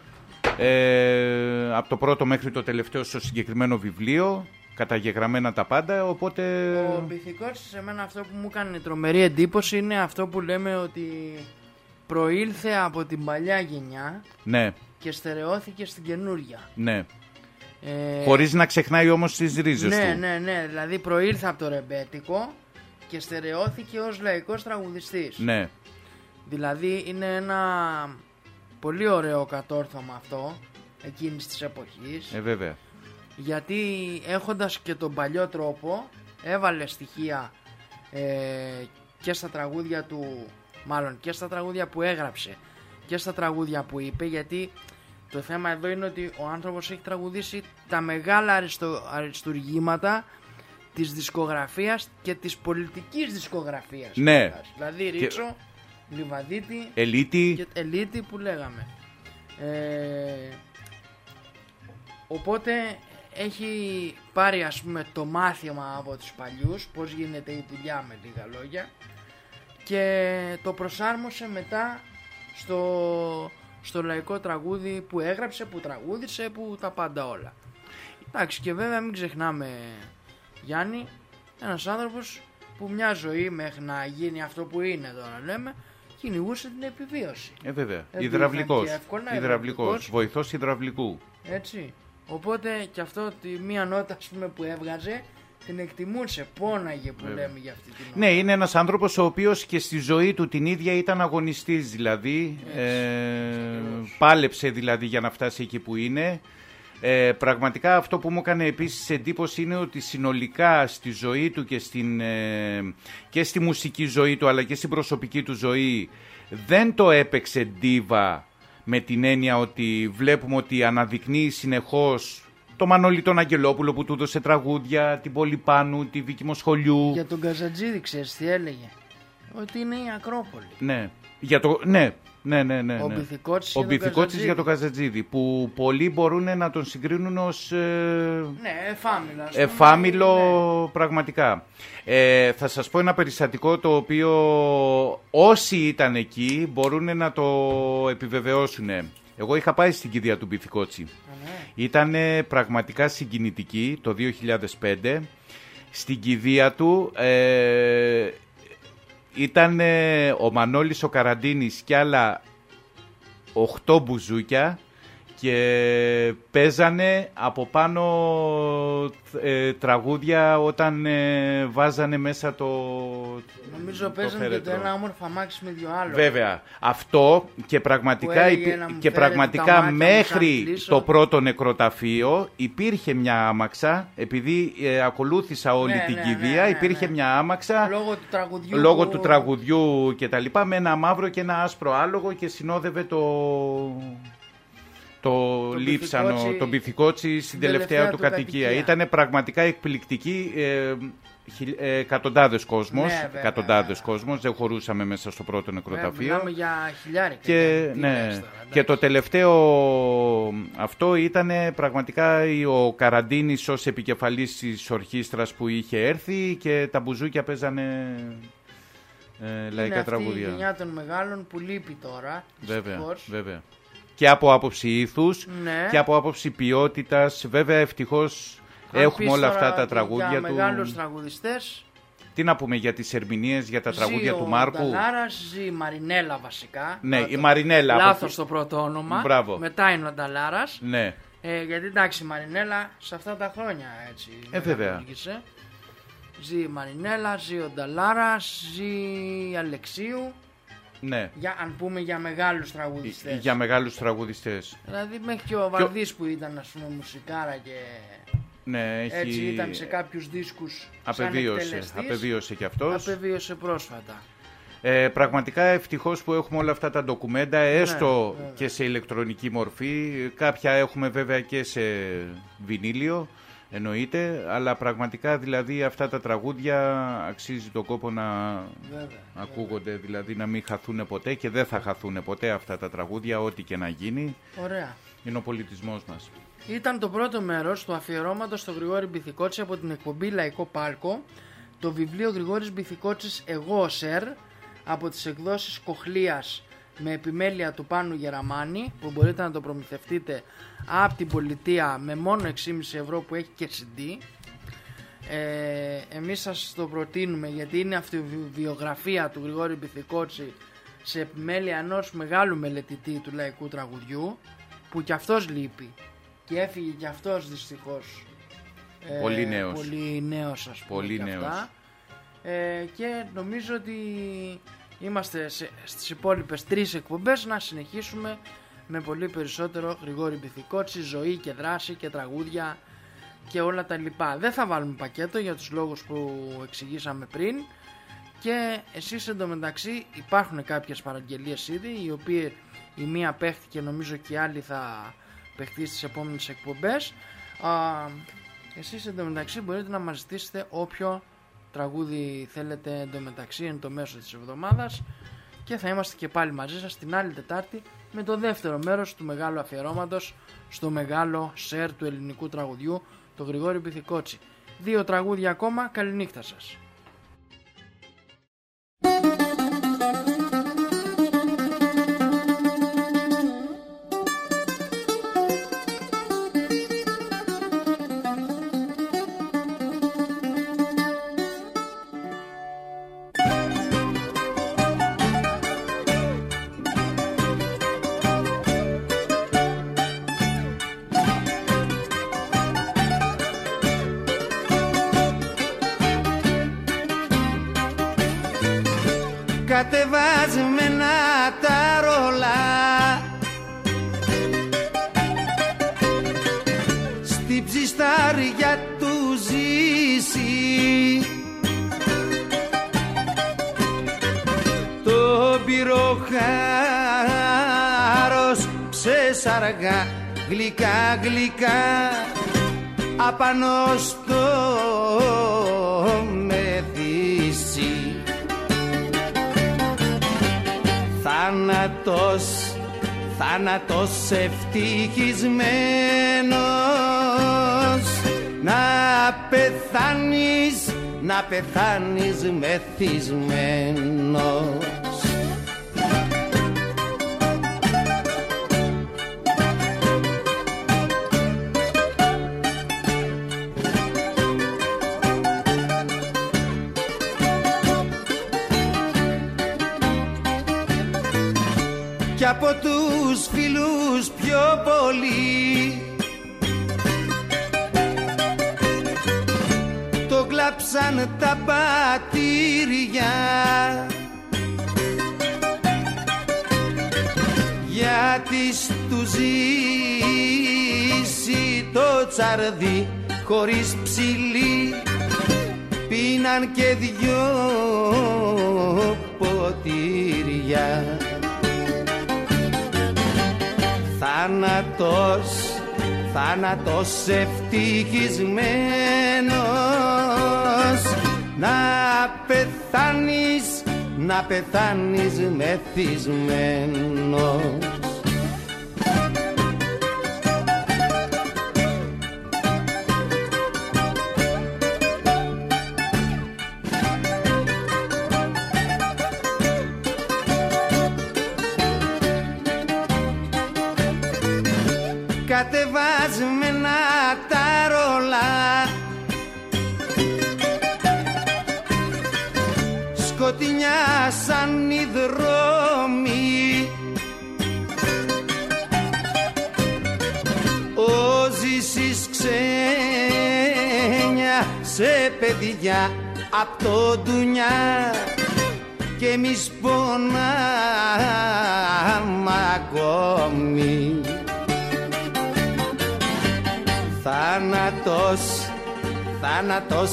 Ε, από το πρώτο μέχρι το τελευταίο στο συγκεκριμένο βιβλίο, καταγεγραμμένα τα πάντα, οπότε... Ο Μπιθικότσης, σε μένα αυτό που μου έκανε τρομερή εντύπωση είναι αυτό που λέμε ότι προήλθε από την παλιά γενιά, ναι, και στερεώθηκε στην καινούρια. Ναι. Ε... Χωρίς να ξεχνάει όμως τις ρίζες ναι, του. Ναι, ναι, ναι, δηλαδή προήλθε από το ρεμπέτικο και στερεώθηκε ως λαϊκός τραγουδιστής. Ναι. Δηλαδή είναι ένα... πολύ ωραίο κατόρθωμα αυτό εκείνης της εποχής. Ε, βέβαια. Γιατί έχοντας και τον παλιό τρόπο έβαλε στοιχεία ε, και στα τραγούδια του, μάλλον και στα τραγούδια που έγραψε και στα τραγούδια που είπε, γιατί το θέμα εδώ είναι ότι ο άνθρωπος έχει τραγουδήσει τα μεγάλα αριστο, αριστουργήματα της δισκογραφίας και της πολιτικής δισκογραφίας. Ναι. Δηλαδή Ρίτσο, Λιβαδίτη, Ελίτη. Και Ελίτη που λέγαμε. Ε, οπότε έχει πάρει, ας πούμε, το μάθημα από τους παλιούς, πώς γίνεται η δουλειά με λίγα λόγια, και το προσάρμοσε μετά στο, στο λαϊκό τραγούδι που έγραψε, που τραγούδισε, που τα πάντα όλα. Εντάξει, και βέβαια μην ξεχνάμε, Γιάννη, ένας άνθρωπος που μια ζωή μέχρι να γίνει αυτό που είναι τώρα λέμε, κυνηγούσε την επιβίωση. Ε, βέβαια. Υδραυλικός. Υδραυλικός. Βοηθός υδραυλικού. Έτσι. Οπότε και αυτό τη μία νότα, ας πούμε, που έβγαζε την εκτιμούσε, πόναγε που Βέβαια. λέμε για αυτή την νότα. Ναι, είναι ένας άνθρωπος ο οποίος και στη ζωή του την ίδια ήταν αγωνιστής, δηλαδή. Ε, πάλεψε δηλαδή για να φτάσει εκεί που είναι. Ε, πραγματικά αυτό που μου έκανε επίσης εντύπωση είναι ότι συνολικά στη ζωή του και, στην, ε, και στη μουσική ζωή του αλλά και στην προσωπική του ζωή δεν το έπαιξε ντίβα, με την έννοια ότι βλέπουμε ότι αναδεικνύει συνεχώς το Μανώλη τον Αγγελόπουλο που του έδωσε τραγούδια, την Πολυπάνου, τη Βίκη Μοσχολιού. Για τον Καζατζίδη ξέρεις τι έλεγε? Ότι είναι η Ακρόπολη. Ναι, για το, ναι, ναι, ναι, ναι. Ο ναι. Μπιθικότσης Ο για, Μπιθικότσης για το Καζατζίδι, που πολλοί μπορούν να τον συγκρίνουν ως... Ε, ναι, εφάμιλο. Ας πούμε, εφάμιλο ναι. Πραγματικά. Ε, θα σας πω ένα περιστατικό το οποίο όσοι ήταν εκεί μπορούν να το επιβεβαιώσουν. Εγώ είχα πάει στην κηδεία του Μπιθικότση. Ναι. Ήταν πραγματικά συγκινητική το δύο χιλιάδες πέντε. Στην κηδεία του ε, ήταν ο Μανώλης ο Καραντίνης και άλλα οχτώ μπουζούκια και παίζανε από πάνω ε, τραγούδια όταν ε, βάζανε μέσα το Νομίζω το παίζανε και φέρετρο. το ένα όμορφο αμάξι με δυο άλλο. Βέβαια, αυτό και πραγματικά, υπή... και πραγματικά μέχρι το πρώτο πρώτο νεκροταφείο υπήρχε μια άμαξα, επειδή ε, ακολούθησα όλη ναι, την ναι, κηδεία, ναι, ναι, υπήρχε ναι. μια άμαξα λόγω του τραγουδιού, λόγω που... του τραγουδιού και τα λοιπά, με ένα μαύρο και ένα άσπρο άλογο και συνόδευε το... το, το λείψανο, Μπιθικότσι, τον Μπιθικότσι στην τελευταία, τελευταία του κατοικία. κατοικία. Ήτανε πραγματικά εκπληκτική, ε, ε, εκατοντάδες κόσμος, ναι, βέβαια, εκατοντάδες βέβαια. κόσμος, δεν χωρούσαμε μέσα στο πρώτο νεκροταφείο. Μιλάμε για χιλιάρικα. Και, ναι, και το τελευταίο αυτό ήταν πραγματικά ο Καραντίνης ως επικεφαλής της ορχήστρας που είχε έρθει και τα μπουζούκια παίζανε ε, λαϊκά είναι τραγούδια. Είναι αυτή η γενιά των μεγάλων που λείπει τώρα. Βέβαια, δυστυχώς. βέβαια. Και από άποψη ήθους ναι. και από άποψη ποιότητας. Βέβαια, ευτυχώς αν έχουμε όλα αυτά τα τραγούδια για του. Για μεγάλους τραγουδιστές. Τι να πούμε για τις ερμηνείες, για τα τραγούδια ζει του Μάρκου. Ζει ο Νταλάρας, ζει η Μαρινέλα βασικά. Ναι, Λάθος, η Μαρινέλα. Λάθος το πρώτο όνομα. Μπράβο. Μετά είναι ο Νταλάρας. Ναι. Ε, γιατί εντάξει η Μαρινέλα σε αυτά τα χρόνια έτσι. Ε, βέβαια. Ζει η Μαρινέλα, ζει ο Νταλάρας, ζει η Αλεξίου. Ναι. Για, αν πούμε για μεγάλους τραγουδιστές. Για μεγάλους τραγουδιστές. Δηλαδή μέχρι και ο Βαρδής που ήταν ας πούμε μουσικάρα και ναι, έχει... έτσι ήταν σε κάποιους δίσκους απεβίωσε, σαν απεβίωσε και αυτός. Απεβίωσε πρόσφατα. Ε, πραγματικά ευτυχώς που έχουμε όλα αυτά τα ντοκουμέντα, έστω ναι, και σε ηλεκτρονική μορφή. Κάποια έχουμε βέβαια και σε βινίλιο, εννοείται, αλλά πραγματικά δηλαδή αυτά τα τραγούδια αξίζει τον κόπο να βέβαια, ακούγονται, βέβαια. Δηλαδή να μην χαθούν ποτέ και δεν θα χαθούν ποτέ αυτά τα τραγούδια, ό,τι και να γίνει. Ωραία. Είναι ο πολιτισμός μας. Ήταν το πρώτο μέρος του αφιερώματος στο Γρηγόρη Μπιθικότση από την εκπομπή Λαϊκό Πάρκο, το βιβλίο Γρηγόρης Μπιθικότσης «Εγώ ο Σερ» από τις εκδόσεις Κοχλίας με επιμέλεια του Πάνου Γεραμάνη, που μπορείτε να το προμηθευτείτε από την πολιτεία με μόνο έξι κόμμα πέντε ευρώ που έχει και σι ντι. Ε, εμείς σας το προτείνουμε γιατί είναι αυτοβιογραφία του Γρηγόρη Μπιθικότση σε επιμέλεια ενός μεγάλου μελετητή του λαϊκού τραγουδιού, που κι αυτός λείπει και έφυγε κι αυτός δυστυχώς ε, πολύ νέος, πολύ νέος ας πούμε, πολύ και, νέος. αυτά. Ε, και νομίζω ότι είμαστε σε, στις υπόλοιπες τρεις εκπομπές να συνεχίσουμε με πολύ περισσότερο Γρηγόρη Μπιθικότση, ζωή και δράση και τραγούδια και όλα τα λοιπά. Δεν θα βάλουμε πακέτο για τους λόγους που εξηγήσαμε πριν και εσείς εντωμεταξύ υπάρχουν κάποιες παραγγελίες ήδη, οι οποίες η μία παίχτηκε, νομίζω και η άλλη θα παιχτεί στις επόμενες εκπομπές. Α, εσείς εντωμεταξύ μπορείτε να μας ζητήσετε όποιο τραγούδι θέλετε εντωμεταξύ εν το μέσο της εβδομάδας και θα είμαστε και πάλι μαζί σας την άλλη Τετάρτη με το δεύτερο μέρος του μεγάλου αφιερώματος στο μεγάλο σερ του ελληνικού τραγουδιού, το Γρηγόρη Μπιθικότση. Δύο τραγούδια ακόμα, καληνύχτα σας. Κατεβασμένα τα ρολά στη ψιστάρια του ζήσει, το πυροχάρος ψεσαργά γλυκά γλυκά απάνω στο μεθύσι. θάνατος, θάνατος ευτυχισμένος, να πεθάνεις, να πεθάνεις μεθυσμένος. Κι από τους φίλους πιο πολύ το κλάψαν τα πατήρια, γιατί στου ζήσει το τσαρδί χωρίς ψηλή, πίναν και δυο ποτήρια. Θάνατος, θάνατος ευτυχισμένος, να πεθάνεις, να πεθάνεις μεθυσμένος. Κατεβάσμενα τα ρολά, σκοτεινιά σαν οι δρόμοι, ο ζήσεις ξένια σε παιδιά απ' το ντουνιά, και εμείς πονάμε ακόμη. Θάνατος, θάνατος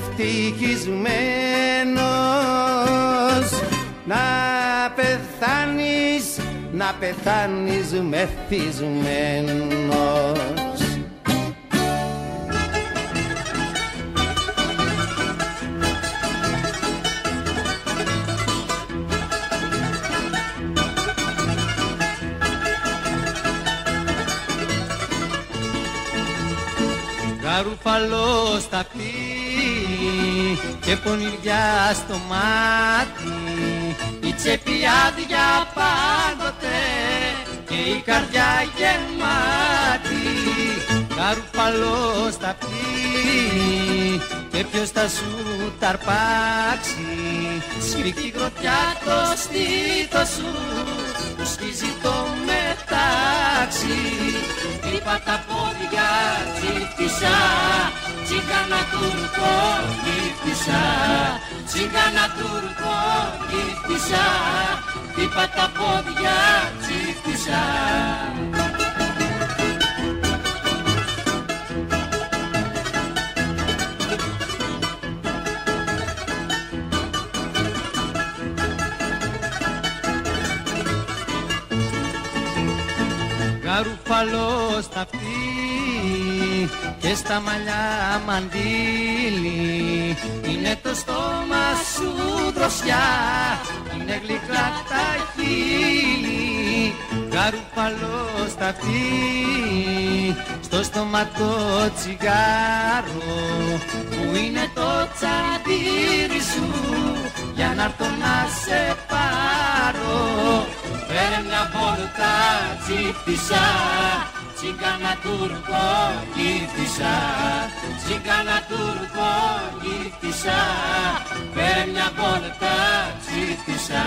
ευτυχισμένος, να πεθάνεις, να πεθάνεις μεθυσμένος. Γαρουφαλό στα αυτή και πονηριά στο μάτι, η τσέπη άδεια πάντοτε και η καρδιά γεμάτη. Γαρουφαλό στα αυτή και ποιος θα σου ταρπάξει, σφιχτή γροθιά το στήθος σου που σκίζει το μετάξι. Είπα τα πόδια τσίφτησα, τσίγκανα Τούρκο γύφτησα, τσίγκανα Τούρκο γύφτησα, είπα τα πόδια τσίφτησα. Γαρουφαλό στα αυτή και στα μαλλιά μαντήλι, είναι το στόμα σου δροσιά, είναι γλυκά τα χείλη. Γαρουφαλό στα αυτή, στο στόμα το τσιγάρο, που είναι το τσαντήρι σου, για να έρθω να σε πάρω. Φέρε μια βόλτα τσίφτησα, τσίγκανα Τούρκο γύφτησα, τσίγκανα Τούρκο γύφτησα, φέρε μια βόλτα τσίφτησα.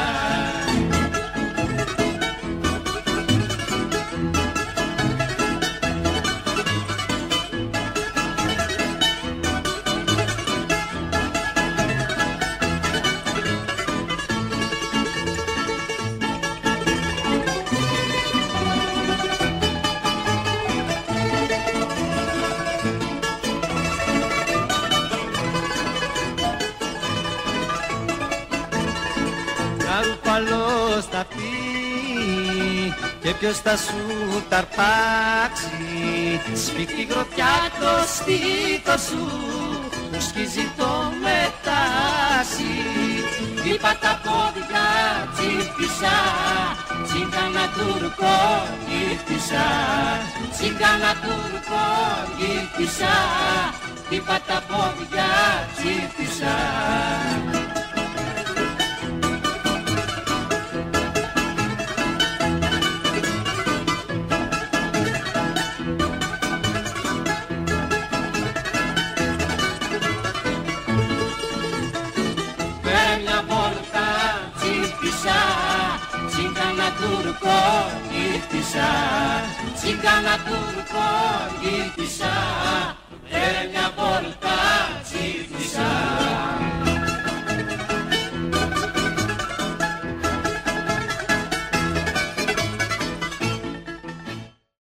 Γαρουφαλό στα αυτή και ποιος θα σου ταρπάξει, σφιχτή γροθιά το στήθος σου που σκίζει το μετάξι. είπα τα πόδια τσίφτησα, τσίγκανα τουρκό γύφτησα, τσίγκανα τουρκό γύφτησα, είπα τα πόδια τσίφτησα. Τσίγκανα τουρκό γύφτησα, τσίγκανα τουρκό γύφτησα,